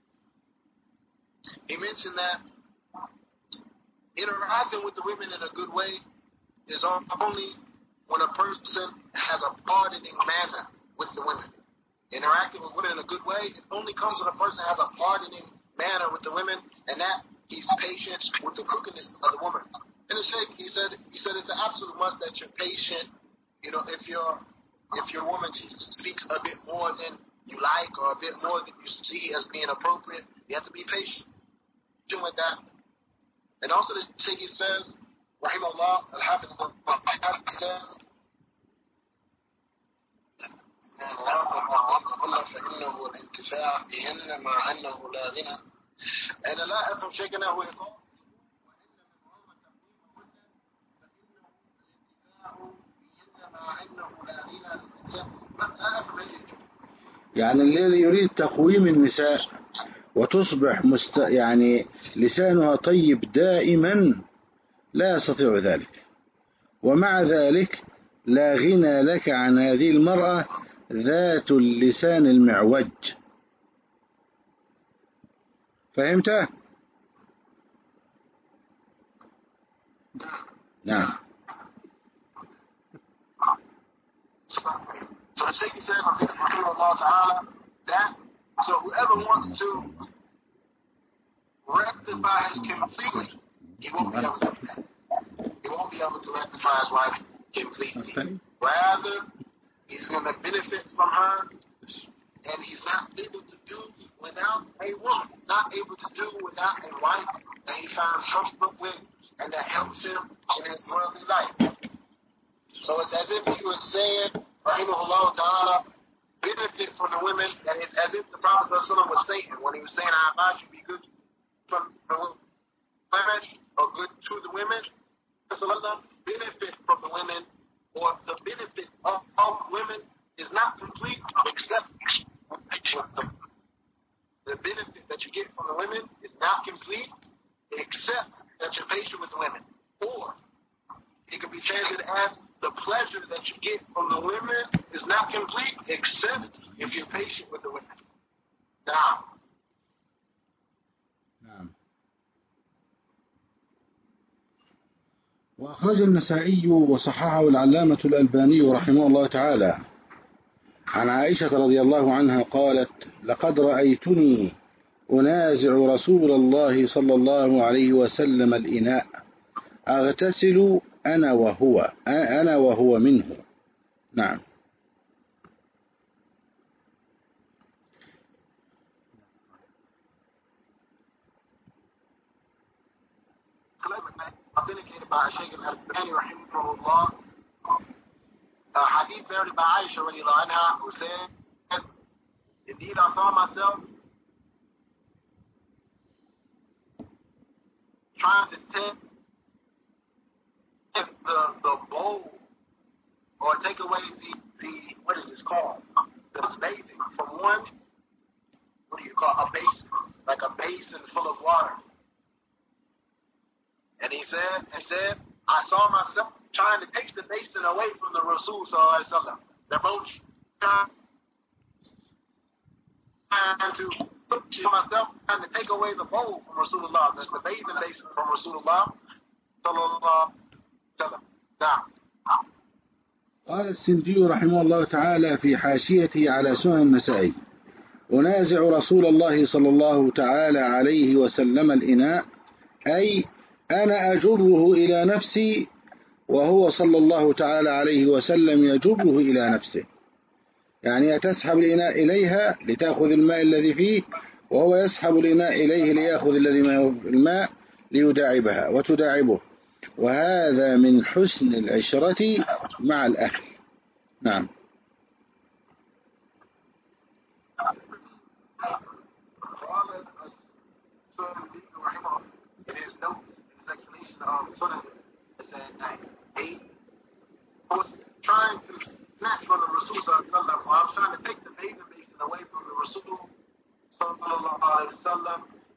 he mentioned that interacting with the women in a good way is only when a person has a pardoning manner with the women. Interacting with women in a good way, it only comes when a person has a pardoning manner with the women, and that he's patient with the crookedness of the woman. And the Shaykh, he said, he said it's an absolute must that you're patient. You know, if your if your woman she speaks a bit more than you like or a bit more than you see as being appropriate, you have to be patient with that. And also the Shaykh, he says, Rahimahullah, Al-Hafiz says, فإنه الانتفاع بهن مع أنه لا غنى. أنا لا أفهم شيئا هو يقول يعني الذي يريد تقويم النساء وتصبح مست... يعني لسانها طيب دائما لا يستطيع ذلك، ومع ذلك لا غنى لك عن هذه المرأة ذات اللسان المعوج. فهمت؟ نعم. So the Shaykh says, Rahimahullah ta'ala, that so whoever wants to rectify his completely, he won't be able to do that. He won't be able to rectify his wife completely. Rather, he's going to benefit from her, and he's not able to do without a woman, not able to do without a wife that he finds comfort with and that helps him in his worldly life. So it's as if he was saying, Rahimahullah ta'ala, benefit from the women, that it's as if the Prophet was saying when he was saying, I advise you be good from the women, or good to the women, benefit from the women, or the benefit of, of women is not complete except the benefit that you get from the women is not complete except that you're patient with the women. Or it can be translated as the pleasure that you get from the women is not complete except if you're patient with the women. Now. نعم. وأخرج النسائي وصححه العلامة الألباني رحمه الله تعالى عن عائشة رضي الله عنها قالت: لقد رأيتني أنازع رسول الله صلى الله عليه وسلم الإناء أغتسل أنا وهو أنا وهو منه. نعم. Authenticated by Shaykh al-Albani rahimahullah, a hadith narrated by Aisha radiallahu anha, who said, indeed I saw myself trying to take the, the bowl or take away the, the, what is this called? The bathing from one, what do you call a basin, like a basin full of water. And he said, he said, I saw myself trying to take the basin away from the Rasul sallallahu alaihi wasallam. They're both trying to put myself trying to take away the bowl from Rasulullah. That's the basin basin from Rasulullah sallallahu alaihi wasallam. Now. قال السندي رحمه الله تعالى في حاشيته على سنن النسائي: أنازع رسول الله صلى الله تعالى عليه وسلم الإناء، أي أنا أجره إلى نفسي وهو صلى الله تعالى عليه وسلم يجره إلى نفسه، يعني تسحب الإناء إليها لتأخذ الماء الذي فيه، وهو يسحب الإناء إليه ليأخذ الذي في الماء ليداعبها وتداعبه، وهذا من حسن العشرة مع الأهل. نعم. Trying to snatch from the Rasul sallallahu alaihi wasallam. I was trying to take the bathing basin away from the Rasul sallallahu alaihi wasallam.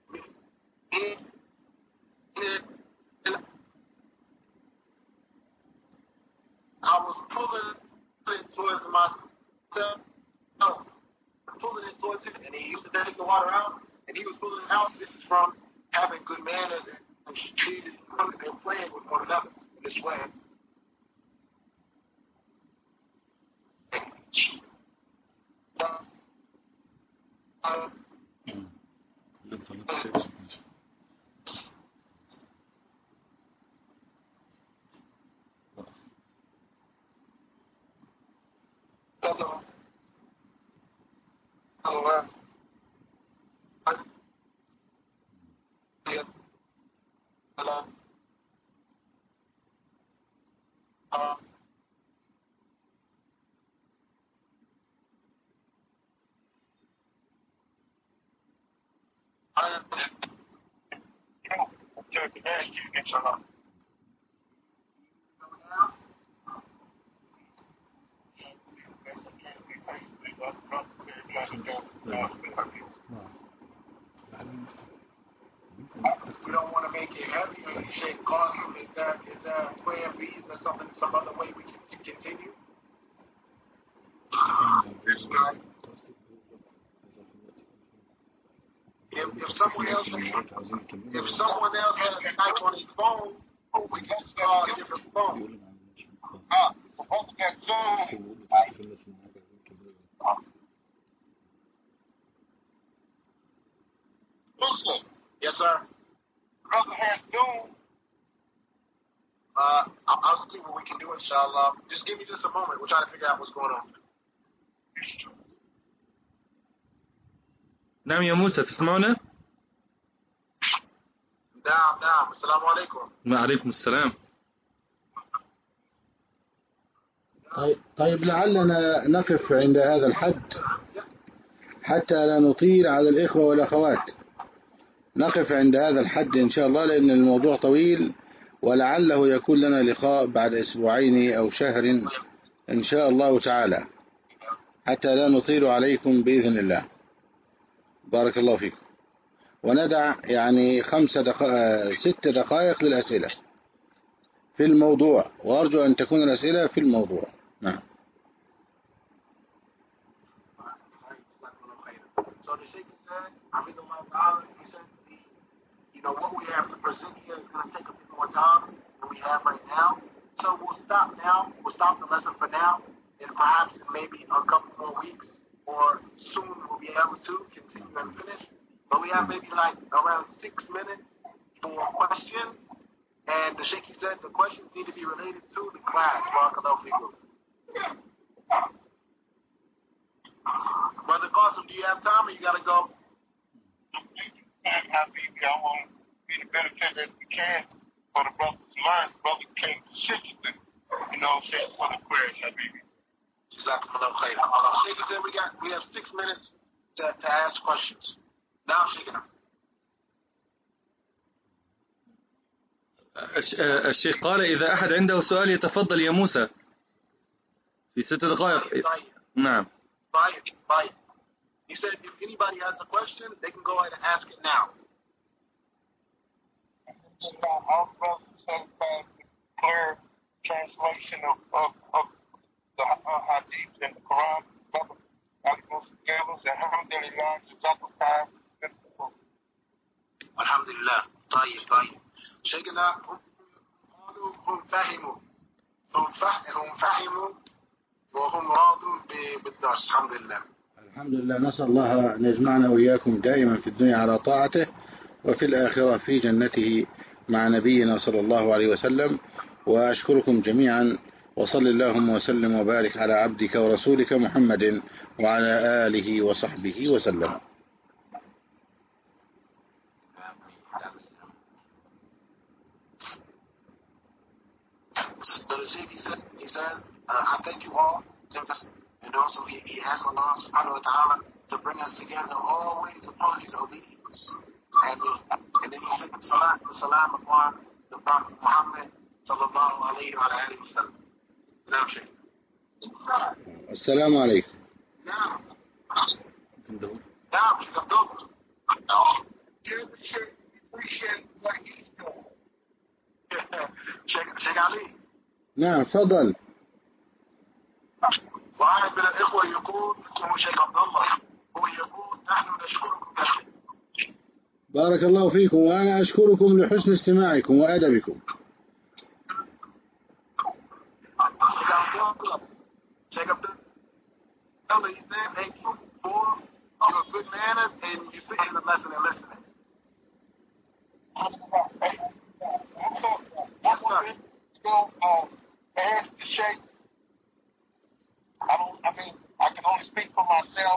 I was pulling it towards myself. No, pulling it towards him, and he used to take the water out, and he was pulling it out. This is from having good manners and treating and playing with one another in this way. We don't want to make it heavy. You say, Qasim, is that is that plan B? Is there something, some other way we can continue? If, if someone else, if someone else has a knife on his phone, we can start a different phone. Ah, supposed to get Zoom. Yes, sir. Brother has Zoom. Uh, I'll, I'll see what we can do, inshallah. Just give me just a moment. We're trying to figure out what's going on. نعم يا موسى، تسمعنا؟ نعم نعم. السلام عليكم. وعليكم السلام. طيب, طيب لعلنا نقف عند هذا الحد حتى لا نطيل على الإخوة والأخوات. نقف عند هذا الحد إن شاء الله، لأن الموضوع طويل، ولعله يكون لنا لقاء بعد أسبوعين أو شهر إن شاء الله تعالى، حتى لا نطيل عليكم بإذن الله. بارك الله فيكم. وندع يعني خمس دقائق ست دقائق للأسئلة في الموضوع، وأرجو أن تكون الأسئلة في الموضوع. نعم. You know, what we have to present here is going to take a bit more time than we have right now. So we'll stop now. We'll stop the lesson for now. And perhaps in maybe a couple more weeks or soon we'll be able to continue and finish. But we have maybe like around six minutes for questions. And the Sheikh said the questions need to be related to the class. Brother Qasim, do you have time or you got to go? Habibi, I want to be the better that we can for the brothers' minds. Brothers came consistently, you know what I'm saying, for the prayers, Habibi. Sheikh said we got we have six minutes to, to ask questions. Now, Sheikh. الشيخ قال إذا أحد عنده سؤال يتفضل يا موسى في ست دقائق. طيب. نعم. طيب طيب. He said if anybody has a question, they can go ahead and ask it now. All brothers certified clear translation of, of, of the uh, hadith and the Quran. Alhamdulillah. طيب طيب. شيخنا قالوا هم فهموا هم فهموا وهم راضون بالدرس. الحمد لله. الحمد لله. نسأل الله أن يجمعنا وإياكم دائما في الدنيا على طاعته وفي الآخرة في جنته مع نبينا صلى الله عليه وسلم. وأشكركم جميعا، وصل اللهم وسلم وبارك على عبدك ورسولك محمد وعلى آله وصحبه وسلم. He says, he says uh, I thank you all, and also he, he asks Allah subhanahu wa ta'ala to bring us together always upon his obedience. And, he, and then he said salat and salam upon the Prophet Muhammad sallallahu alayhi wa alayhi wa sallam. السلام عليكم. نعم. نعم شيخ عبد الله. شيخ علي. نعم تفضل. واحد من الاخوه يقول اسمه شيخ عبد الله، هو يقول نحن نشكركم يا شيخ. بارك الله فيكم، وانا اشكركم لحسن استماعكم وادبكم. Check up the other. He said, thank you for your good manners and you sitting in the lesson and listening. Yes, sir. So, um, ask the Sheikh. I don't, I mean, I can only speak for myself.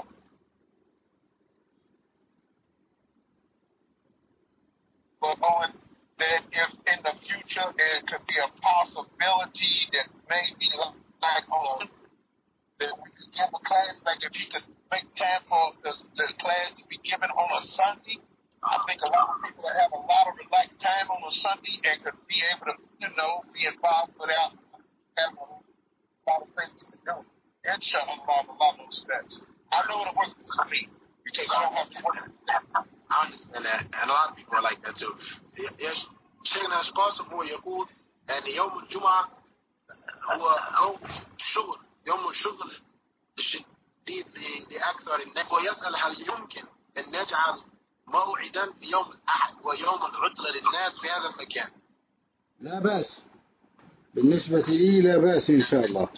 But on that if in the future there could be a possibility that maybe like on that we could give a class, like if you could make time for the, the class to be given on a Sunday. I think a lot of people that have a lot of relaxed time on a Sunday and could be able to, you know, be involved without having a lot of things to do. Inshallah, a lot of those steps. I know it'll work for me because I don't have to work. I understand that, and a lot of people are like that too. شيخنا القاسم هو يقول أن يوم الجمعة هو يوم الشغل، يوم الشغل الشديد لأكثر الناس، ويسأل هل يمكن أن نجعل موعدا في يوم الأحد ويوم العطلة للناس في هذا المكان؟ لا بأس، بالنسبة لي لا بأس إن شاء الله.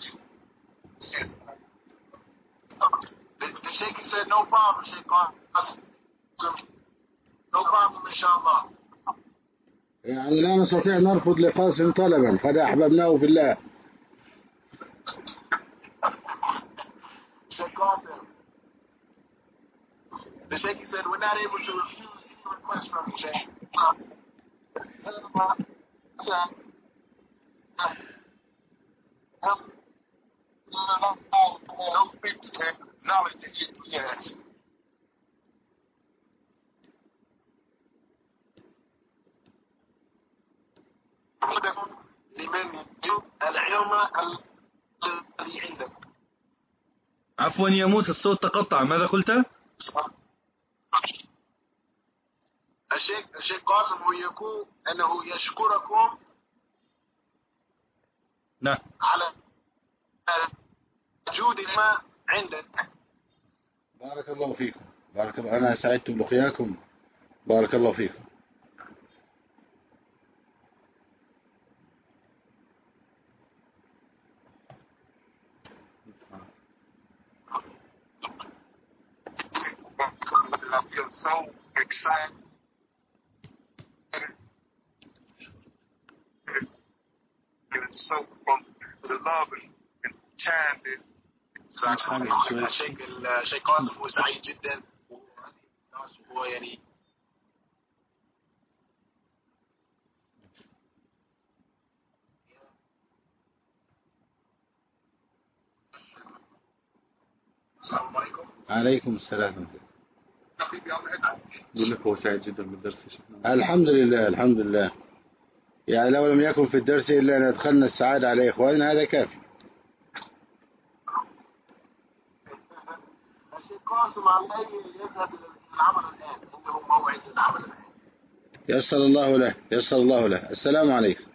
The, the Sheikh said no problem, Sheikh Qasim. No problem إن شاء الله. يعني لا نستطيع نرفض لقاسم طلبا، قد أحببناه في الله. Sheikh Qasim. The Sheikh said we're not able to refuse any request from you, Sheikh. No knowledge that you possess. لمن العلم الذي عندك. عفوا يا موسى الصوت تقطع، ماذا قلت؟ الشيخ الشيخ قاسم هو يقول أنه يشكركم نعم على جود ما عندك. بارك الله فيكم، بارك الله، أنا سعدت بلقياكم، بارك الله فيكم. I feel so excited. And so from the love and time that الشيخ الشيخ قاسم هو سعيد جدا وهو يعني السلام عليكم. عليكم السلام. يقول لك هو سعيد جدا بالدرس. الحمد لله الحمد لله، يعني لو لم يكن في الدرس إلا أن أدخلنا السعادة على إخواننا هذا كافي. الشيخ يتواصل مع الليل يذهب إلى العمل الآن، عنده موعد العمل الآن. يسر الله له، يسر الله له. السلام عليكم.